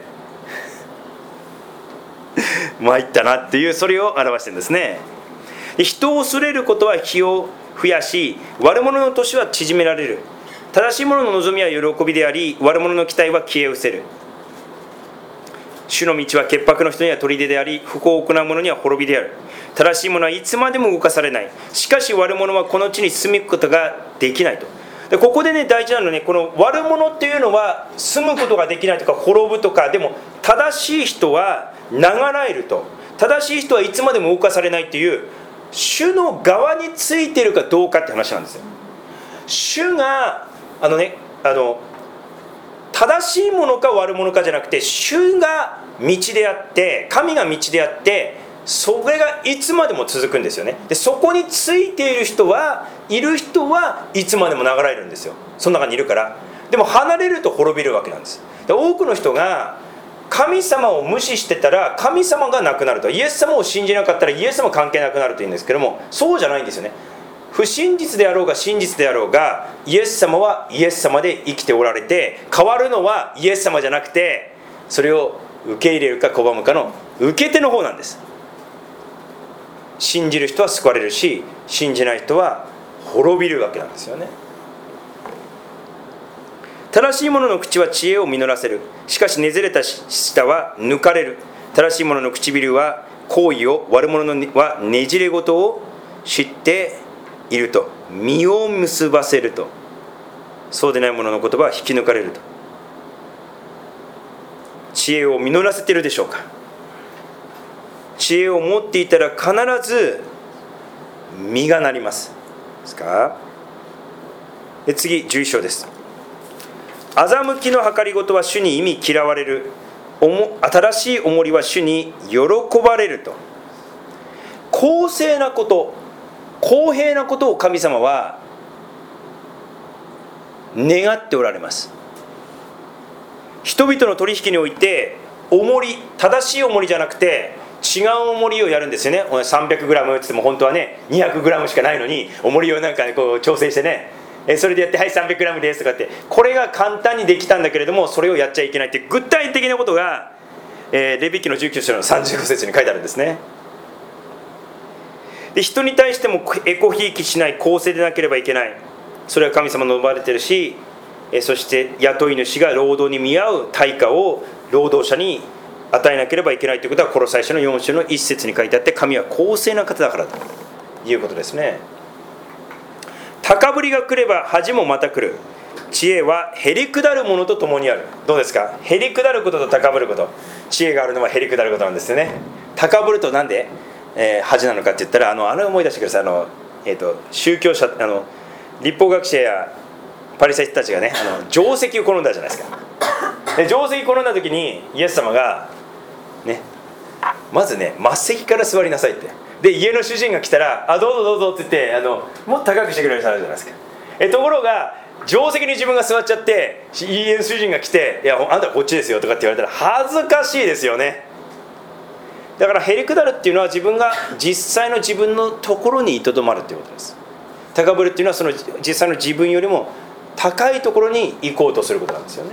参ったなっていう、それを表してるんですね。人を恐れることは日を増やし、悪者の年は縮められる。正しい者の望みは喜びであり、悪者の期待は消え失せる。 主の道は潔白の人には砦であり、不法を行う者には滅びである。正しい者はいつまでも動かされない。しかし悪者はこの地に住みことができないと。でここでね、大事なのはね、この悪者っていうのは住むことができないとか滅ぶとか、でも正しい人は流れると。正しい人はいつまでも動かされないっていう、主の側についてるかどうかって話なんですよ。主が正しいものか悪者かじゃなくて、主が道であって、神が道であって、それがいつまでも続くんですよね。でそこについている人はいつまでも流れるんですよ。その中にいるから。でも離れると滅びるわけなんです。で多くの人が神様を無視してたら神様がなくなると、イエス様を信じなかったらイエス様関係なくなるというんですけども、そうじゃないんですよね。不真実であろうが真実であろうが、イエス様はイエス様で生きておられて、変わるのはイエス様じゃなくて、それを受け入れるか拒むかの受け手の方なんです。信じる人は救われるし、信じない人は滅びるわけなんですよね。正しい者の口は知恵を実らせる。しかしねずれた舌は抜かれる。正しい者の唇は好意を、悪者はねじれ事を知っていると。実を結ばせると。そうでない者の言葉は引き抜かれると。知恵を実らせているでしょうか。知恵を持っていたら必ず実がなりますですか。で次11章です。欺きの計りごとは主に忌み嫌われる。新しい重りは主に喜ばれると。公正なこと、公平なことを神様は願っておられます。人々の取引において重り、正しい重りじゃなくて違う重りをやるんですよね。 300g って言っても本当はね 200g しかないのに、重りをなんかこう調整してね、それでやってはい 300g ですとかって、これが簡単にできたんだけれども、それをやっちゃいけないって具体的なことが、レビ記の19章の35節に書いてあるんですね。で人に対してもエコひいきしない、公正でなければいけない。それは神様の呼ばれているし、そして雇い主が労働に見合う対価を労働者に与えなければいけないということは、コロサイ書の4章の1節に書いてあって、神は公正な方だからということですね。高ぶりが来れば恥もまた来る。知恵はへりくだるものと共にある。どうですか。へりくだることと高ぶること、知恵があるのはへりくだることなんですよね。高ぶるとなんで、恥なのかって言ったら、あれを思い出してください。宗教者、立法学者やパリサイ人たちがね、定石を好んだじゃないですか。で定石好んだ時にイエス様がね、まずね末席から座りなさいって。で家の主人が来たらどうぞどうぞって言ってもっと高くしてくれる人あるじゃないですか。ところが定石に自分が座っちゃって、家の主人が来て、いやあんたはこっちですよとかって言われたら恥ずかしいですよね。だからへりくだるっていうのは、自分が実際の自分のところにとどまるということです。高ぶるっていうのは、その実際の自分よりも高いところに行こうとすることなんですよね。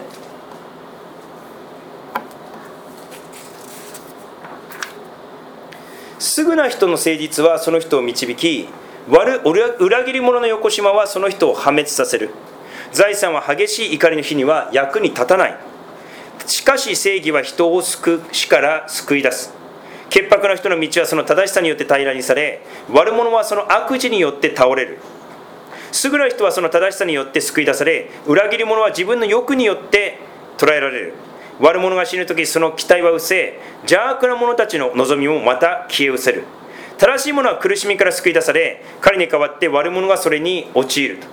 すぐな人の誠実はその人を導き、裏切り者の横島はその人を破滅させる。財産は激しい怒りの日には役に立たない。しかし正義は人を死から救い出す。潔白な人の道はその正しさによって平らにされ、悪者はその悪事によって倒れる。優れな人はその正しさによって救い出され、裏切り者は自分の欲によって捕らえられる。悪者が死ぬとき、その期待は失せ、邪悪な者たちの望みもまた消え失せる。正しい者は苦しみから救い出され、彼に代わって悪者がそれに陥ると。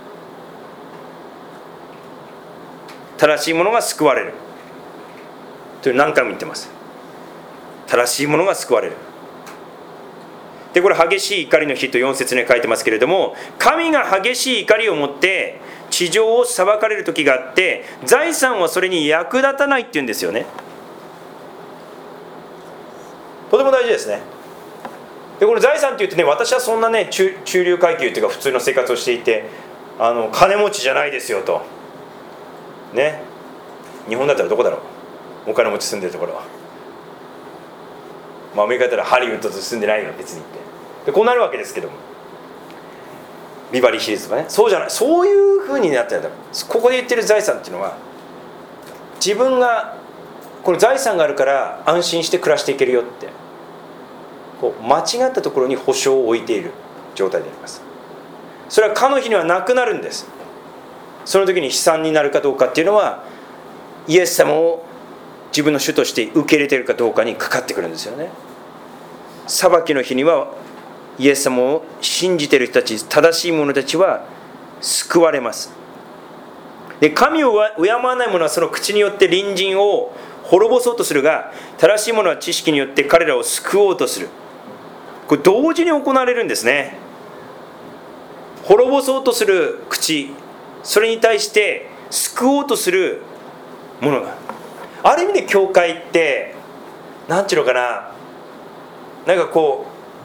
正しい者が救われるという、何回も言ってます。正しい者が救われる。でこれ激しい怒りの日と4節に書いてますけれども、神が激しい怒りを持って地上を裁かれる時があって、財産はそれに役立たないっていうんですよね。とても大事ですね。でこの財産って言ってね、私はそんなね中流階級っていうか普通の生活をしていて金持ちじゃないですよとね。日本だったらどこだろう、お金持ち住んでるところは。アメリカだったらハリウッドと住んでないの別にってでこうなるわけですけども、ビバリーヒルズとかね、そうじゃない、そういう風になってるんだ。ここで言ってる財産っていうのは、自分がこの財産があるから安心して暮らしていけるよって、こう間違ったところに保証を置いている状態であります。それはかの日にはなくなるんです。その時に悲惨になるかどうかっていうのは、イエス様を自分の主として受け入れているかどうかにかかってくるんですよね。裁きの日にはイエス様を信じている人たち、正しい者たちは救われます。で、神を敬わない者はその口によって隣人を滅ぼそうとするが、正しい者は知識によって彼らを救おうとする。これ同時に行われるんですね。滅ぼそうとする口、それに対して救おうとするものがある意味で、教会ってなんていうのかな、なんかこ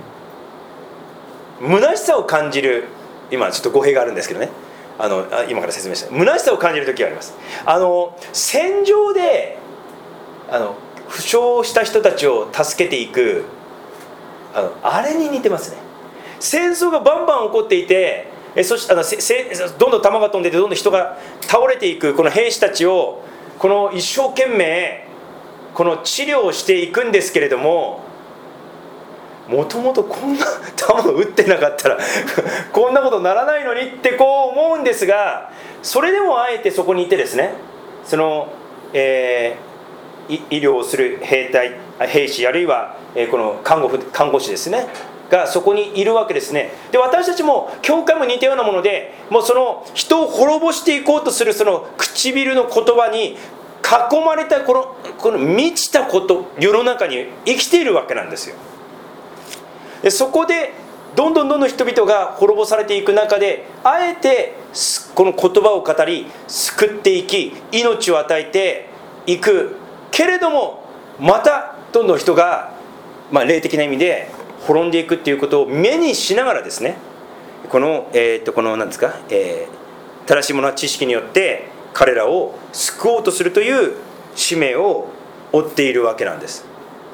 う虚しさを感じる、今ちょっと語弊があるんですけどね、今から説明した虚しさを感じる時があります。戦場で負傷した人たちを助けていく、あれに似てますね。戦争がバンバン起こっていて、そしてどんどん弾が飛んでいて、どんどん人が倒れていくこの兵士たちを、この一生懸命この治療をしていくんですけれども、もともとこんな弾を撃ってなかったらこんなことならないのにってこう思うんですが、それでもあえてそこにいてですね、その、医療をする兵士、あるいは、この看護師ですねがそこにいるわけですね。で、私たちも教会も似たようなもので、もうその人を滅ぼしていこうとするその唇の言葉に囲まれたこの満ちた世の中に生きているわけなんですよ。で、そこでどんどん人々が滅ぼされていく中で、あえてこの言葉を語り救っていき、命を与えていくけれども、またどんどん人が、霊的な意味で滅んでいくっていうことを目にしながらですね、この何ですか、正しい者は知識によって彼らを救おうとするという使命を負っているわけなんです。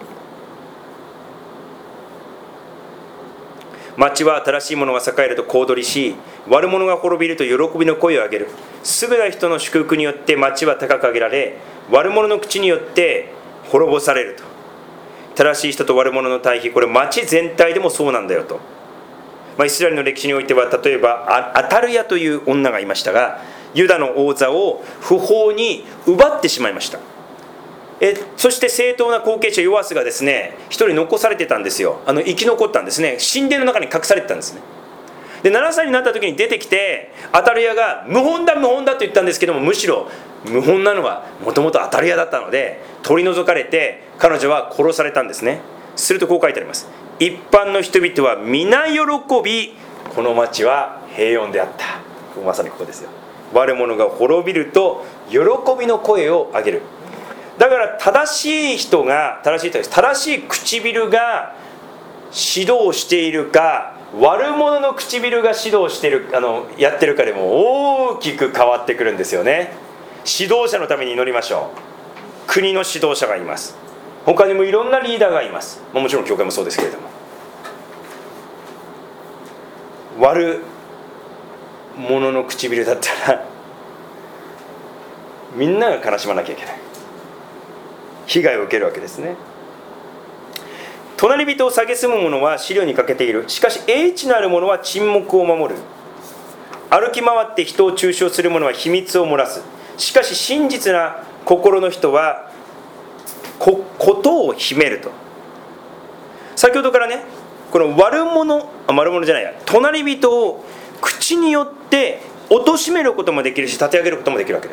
町は正しい者が栄えると小躍りし、悪者が滅びると喜びの声を上げる。優れた人の祝福によって町は高く上げられ、悪者の口によって滅ぼされると。正しい人と悪者の対比、これ町全体でもそうなんだよと。イスラエルの歴史においては、例えばアタルヤという女がいましたが、ユダの王座を不法に奪ってしまいました。そして正当な後継者ヨアスがですね、一人残されてたんですよ。生き残ったんですね。神殿の中に隠されてたんですね。で、7歳になった時に出てきて、アタルヤが無本だと言ったんですけども、むしろ無本なのはもともとアタルヤだったので取り除かれて、彼女は殺されたんですね。するとこう書いてあります。一般の人々は皆喜び、この町は平穏であった。まさにここですよ。悪者が滅びると喜びの声を上げる。だから正しい唇が指導しているか、悪者の唇が指導しているやってるかでも大きく変わってくるんですよね。指導者のために祈りましょう。国の指導者がいます。他にもいろんなリーダーがいます。もちろん教会もそうですけれども、悪者の唇だったらみんなが悲しまなきゃいけない、被害を受けるわけですね。隣人を蔑む者は資料に欠けている。しかし英知のある者は沈黙を守る。歩き回って人を中傷する者は秘密を漏らす。しかし真実な心の人はことを秘めると。先ほどからね、この悪者じゃないや、隣人を口によって貶めることもできるし、立て上げることもできるわけです。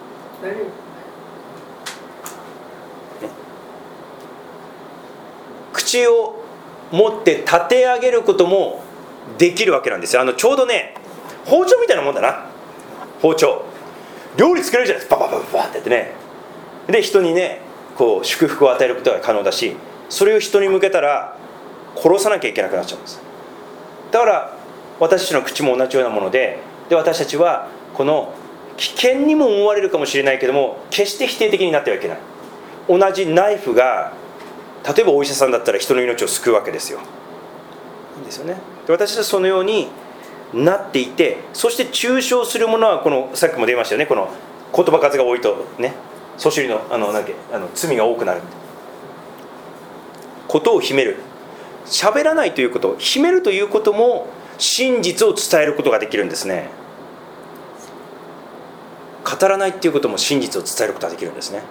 口を持って立て上げることもできるわけなんですよ。ちょうどね、包丁みたいなもんだな。包丁料理作れるじゃないですか。パパパパパってやってね。で、人にね、こう祝福を与えることが可能だし、それを人に向けたら殺さなきゃいけなくなっちゃうんです。だから私たちの口も同じようなもので、私たちはこの危険にも思われるかもしれないけども、決して否定的になってはいけない。同じナイフが、例えばお医者さんだったら人の命を救うわけですよ。いいんですよね。で、私たちはそのようになっていて、そして中傷するものは、このさっきも出ましたよね、この言葉数が多いとね、 そしりの罪が多くなることを秘める。喋らないということ、秘めるということも真実を伝えることができるんですね。語らないっていうことも真実を伝えることができるんですね。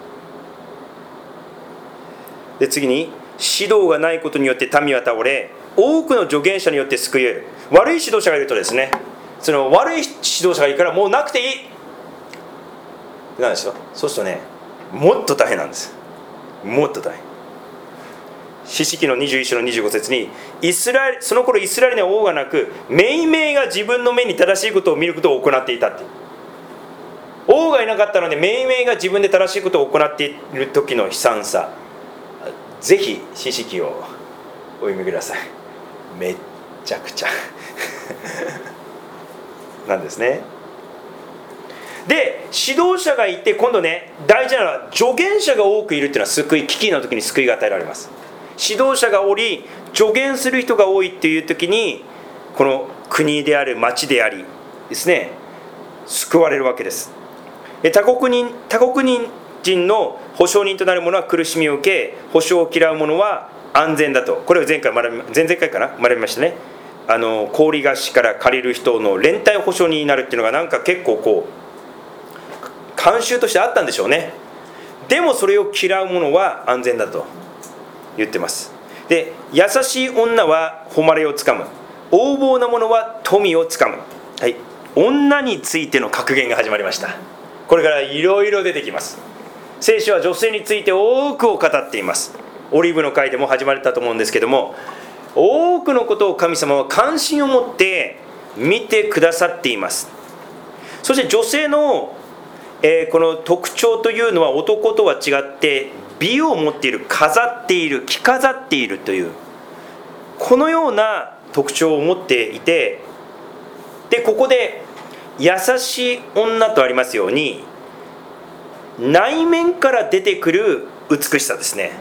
で次に、指導がないことによって民は倒れ、多くの助言者によって救える。悪い指導者がいるとですね、その悪い指導者がいるからもうなくていいなんですよ。そうするとね、もっと大変なんです。もっと大変。士師記の21章の25節に、その頃イスラエルには王がなく、めいが自分の目に正しいことを見ることを行っていたって。王がいなかったので、めいが自分で正しいことを行っている時の悲惨さ、ぜひ士師記をお読みください。めっちゃくちゃなんですね。で指導者がいて、今度ね、大事なのは助言者が多くいるっていうのは救い、危機の時に救いが与えられます。指導者がおり、助言する人が多いっていう時に、この国である町でありですね、救われるわけです。他国人の保証人となる者は苦しみを受け、保証を嫌う者は安全だと。これを前々回かな学びましたね。氷菓子から借りる人の連帯保証人になるっていうのが、なんか結構こう慣習としてあったんでしょうね。でもそれを嫌う者は安全だと言ってます。で、優しい女は誉れをつかむ、横暴な者は富をつかむ。はい、女についての格言が始まりました。これからいろいろ出てきます。聖書は女性について多くを語っています。オリーブの会でも始まったと思うんですけども、多くのことを神様は関心を持って見てくださっています。そして女性の、この特徴というのは、男とは違って美を持っている、飾っている、着飾っているという、このような特徴を持っていて、でここで優しい女とありますように、内面から出てくる美しさですね。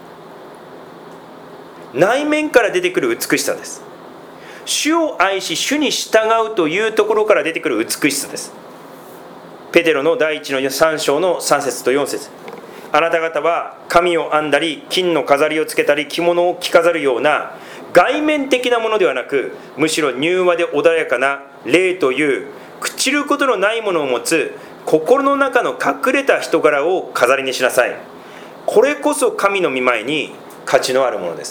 内面から出てくる美しさです。主を愛し主に従うというところから出てくる美しさです。ペテロの第1の3章の3節と4節、あなた方は髪を編んだり金の飾りをつけたり着物を着飾るような外面的なものではなく、むしろ柔和で穏やかな霊という朽ちることのないものを持つ心の中の隠れた人柄を飾りにしなさい。これこそ神の御前に価値のあるものです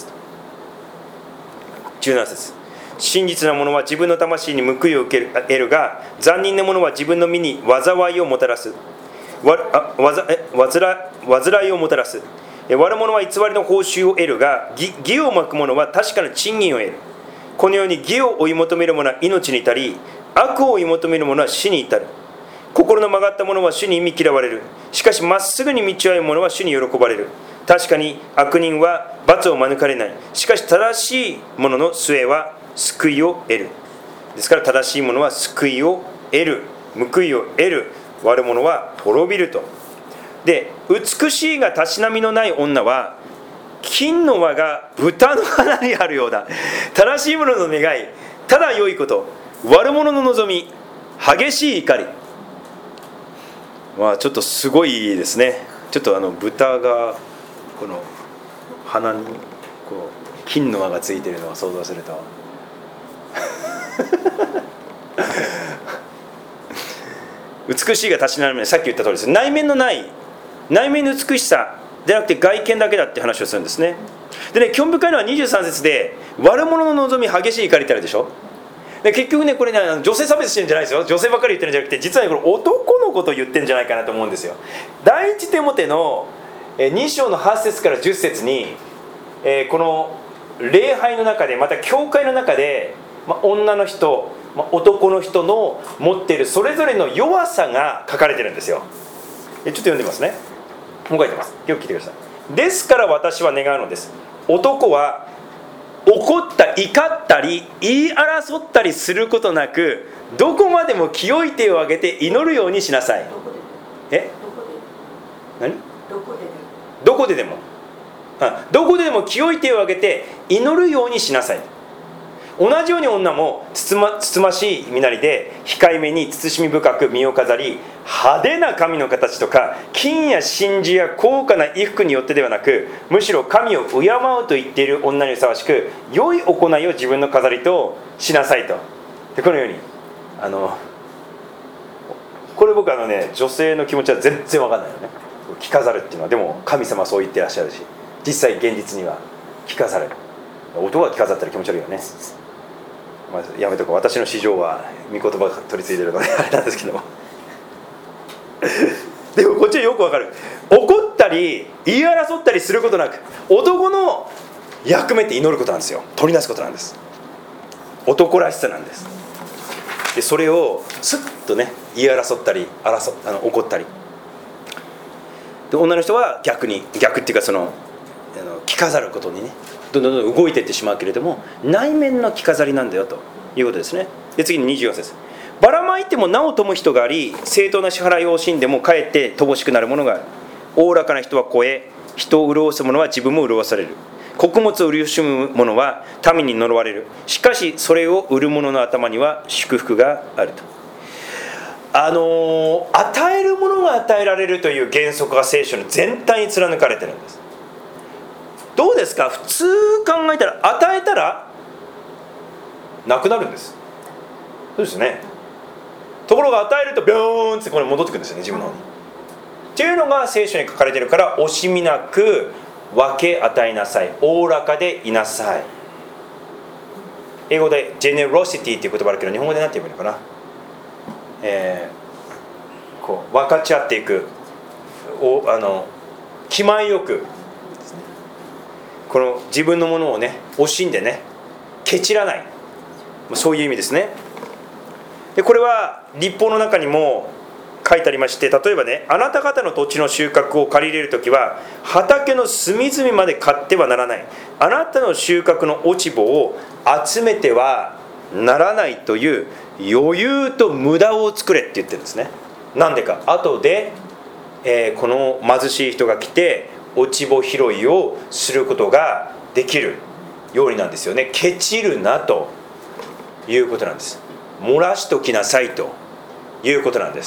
。17節、真実な者は自分の魂に報いを受け得るが、残忍な者は自分の身に災いをもたらす。煩いをもたらす。悪者は偽りの報酬を得るが、義をまく者は確かな賃金を得る。このように義を追い求める者は命に至り、悪を追い求める者は死に至る。心の曲がった者は主に見嫌われる。しかしまっすぐに道を歩む者は主に喜ばれる。確かに悪人は罰を免れない。しかし正しい者の末は救いを得る。ですから正しい者は救いを得る、報いを得る。悪者は滅びると。で、美しいがたしなみのない女は金の輪が豚の鼻にあるようだ。正しい者の願い、ただ良いこと、悪者の望み、激しい怒り。ちょっとすごいですね。ちょっと豚がこの鼻にこう金の輪がついているのを想像すると美しいがたしなみ、さっき言った通りです。内面の美しさでなくて外見だけだって話をするんですね。でね、興味深いのは23節で悪者の望み激しい怒りってあるでしょ。で結局ね、これね、女性差別してるんじゃないですよ。女性ばっかり言ってるんじゃなくて、実はね、これ男のことを言ってるんじゃないかなと思うんですよ。第一テモテの2章の8節から10節に、この礼拝の中で、また教会の中で、女の人、男の人の持っているそれぞれの弱さが書かれてるんですよ。ちょっと読んでみますね。もう書いてます。よく聞いてください。ですから私は願うのです。男は怒った怒ったり言い争ったりすることなく、どこまでも清い手を挙げて祈るようにしなさい。何？どこででもどこででも清い手を挙げて祈るようにしなさい。 同じように女もつつましい身なりで控えめに慎み深く身を飾り、派手な神の形とか金や真珠や高価な衣服によってではなく、むしろ神を敬うと言っている女にふさわしく、良い行いを自分の飾りとしなさいと。でこのようにこれ僕女性の気持ちは全然分かんないよね。着飾るっていうのは、でも神様はそう言ってらっしゃるし、実際現実には着飾る。男が着飾ったら気持ち悪いよね。まずやめとこう。私の市場は御言葉が取り継いでるのであれなんですけどもでもこっちはよくわかる。怒ったり言い争ったりすることなく、男の役目って祈ることなんですよ。取り出すことなんです。男らしさなんです。でそれをスッとね、言い争ったり怒ったりで、女の人は逆っていうか着飾ることにね、どんどん動いていってしまうけれども、内面の着飾りなんだよということですね。で次に24節、ばらまいてもなお富む人があり、正当な支払いを惜しんでもかえって乏しくなるものがある。おおらかな人は肥え、人を潤す者は自分も潤される。穀物を潤む者は民に呪われる。しかしそれを売る者の頭には祝福があると。与えるものが与えられるという原則が聖書の全体に貫かれてるんです。どうですか？普通考えたら、与えたらなくなるんです。そうですね。ところが与えるとビョーンってこれ戻ってくるんですよね、自分の方に。っていうのが聖書に書かれてるから、惜しみなく分け与えなさい、おおらかでいなさい。英語でジェネロシティっていう言葉あるけど、日本語で何て言えばいいのかな、こう分かち合っていく、気前よく、この自分のものをね、惜しんでね、ケチらない、そういう意味ですね。でこれは律法の中にも書いてありまして、例えばね、あなた方の土地の収穫を借り入れるときは畑の隅々まで買ってはならない、あなたの収穫の落ち穂を集めてはならないという余裕と無駄を作れって言ってるんですね。なんでか、後で、この貧しい人が来て落ち穂拾いをすることができるようになんですよね。ケチるなということなんです。漏らしときなさいということなんです。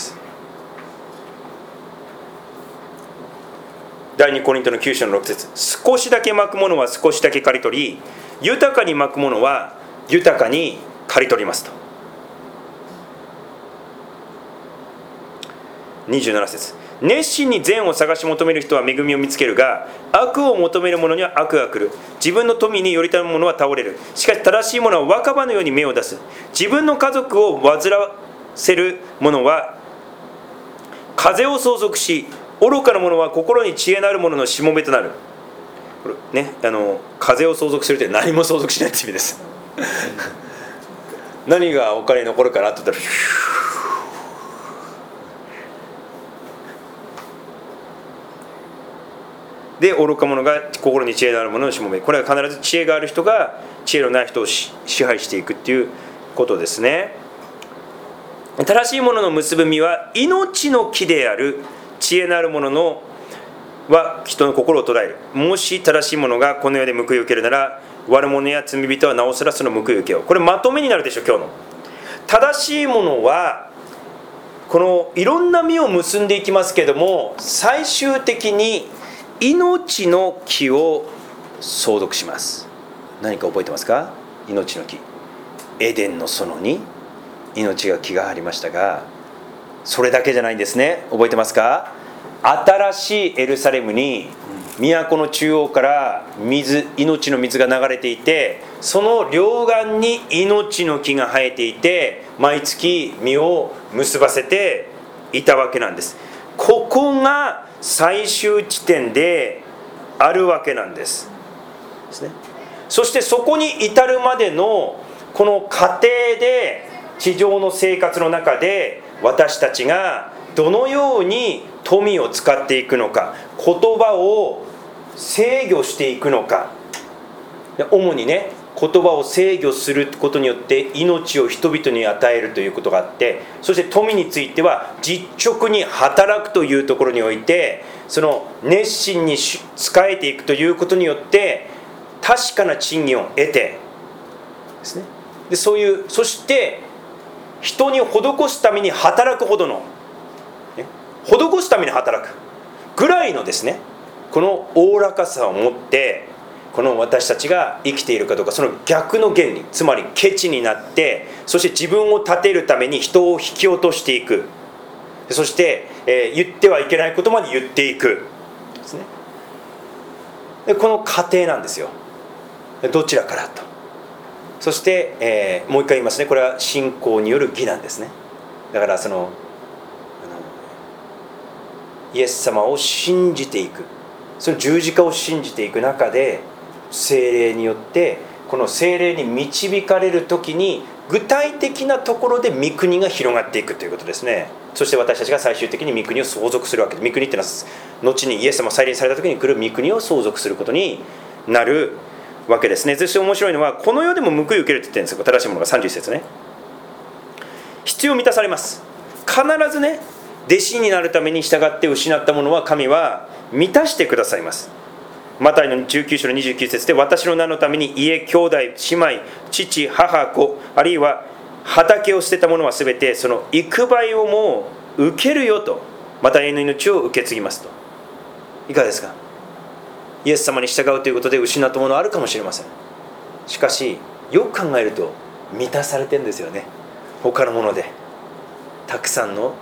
第2コリントの9章の6節、少しだけまくものは少しだけ刈り取り、豊かにまくものは豊かに刈り取りますと。27節、熱心に善を探し求める人は恵みを見つけるが、悪を求める者には悪が来る。自分の富によりたむ者は倒れる。しかし正しい者は若葉のように芽を出す。自分の家族を煩わせる者は風を相続し、愚かな者は心に知恵のある者のしもべとなる。これね、風を相続するって何も相続しないって意味です何がお金に残るかなって言ったら、で愚か者が心に知恵のある者のしもべ。これは必ず知恵がある人が知恵のない人を支配していくっていうことですね。正しい者の結ぶ実は命の木である。知恵のある者のは人の心を捉える。もし正しい者がこの世で報いを受けるなら、悪者や罪人はなおさらその報いを受けよう。これまとめになるでしょ、今日の。正しい者はこのいろんな実を結んでいきますけども、最終的に命の木を相続します。何か覚えてますか？命の木、エデンの園に命が木がありましたが、それだけじゃないんですね。覚えてますか？新しいエルサレムに都の中央から命の水が流れていて、その両岸に命の木が生えていて、毎月実を結ばせていたわけなんです。ここが最終地点であるわけなんです。そしてそこに至るまでのこの過程で、地上の生活の中で私たちがどのように富を使っていくのか、言葉を制御していくのか。主にね、言葉を制御することによって命を人々に与えるということがあって、そして富については実直に働くというところにおいて、その熱心に仕えていくということによって確かな賃金を得てですね、 でそして人に施すために働くほどの、施すために働くぐらいのですね、このおおらかさを持ってこの私たちが生きているかどうか、その逆の原理、つまりケチになって、そして自分を立てるために人を引き落としていく、そして、言ってはいけないことまで言っていくですね。でこの過程なんですよ。どちらからと。そして、もう一回言いますね。これは信仰による義なんですね。だからイエス様を信じていく、その十字架を信じていく中で、聖霊によってこの聖霊に導かれる時に具体的なところで御国が広がっていくということですね。そして私たちが最終的に御国を相続するわけです。御国っていうのは後にイエス様が再臨された時に来る御国を相続することになるわけですね。そして面白いのは、この世でも報いを受けるって言ってるんですよ。正しいものが31節ね。必要満たされます。必ずね、弟子になるために従って失ったものは神は満たしてくださいます。マタイの19章の29節で、私の名のために家、兄弟、姉妹、父、母、子、あるいは畑を捨てたものは全てその幾倍をもう受けるよと、また永遠の命を受け継ぎますと。いかがですか。イエス様に従うということで失ったものはあるかもしれません。しかしよく考えると満たされてるんですよね。他のもので、たくさんの、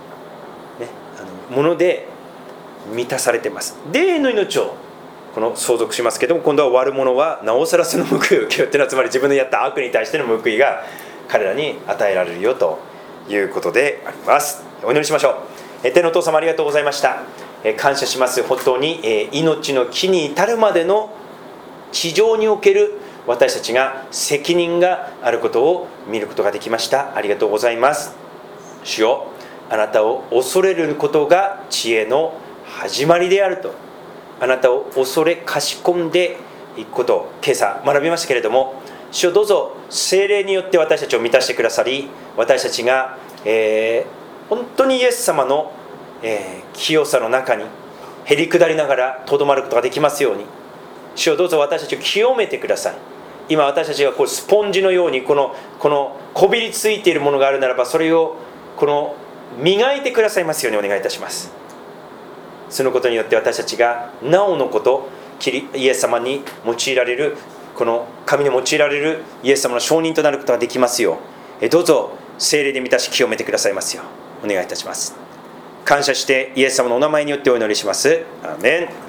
もので満たされています。で、永遠の命をこの相続しますけども、今度は悪者はなおさらその報いを受けるというのは、つまり自分のやった悪に対しての報いが彼らに与えられるよということであります。お祈りしましょう。天のお父様、ありがとうございました。感謝します。本当に命の木に至るまでの地上における私たちが責任があることを見ることができました。ありがとうございます。主よ、あなたを恐れることが知恵の始まりであると、あなたを恐れかしこんでいくことを今朝学びましたけれども、主よ、どうぞ聖霊によって私たちを満たしてくださり、私たちが、本当にイエス様の清さの中にへり下りながらとどまることができますように、主よ、どうぞ私たちを清めてください。今私たちがこうスポンジのようにこのこびりついているものがあるならば、それを磨いてくださいますようにお願いいたします。そのことによって私たちがなおのことイエス様に用いられる、この神に用いられるイエス様の証人となることができますよう、どうぞ聖霊で満たし清めてくださいますようお願いいたします。感謝してイエス様のお名前によってお祈りします。アーメン。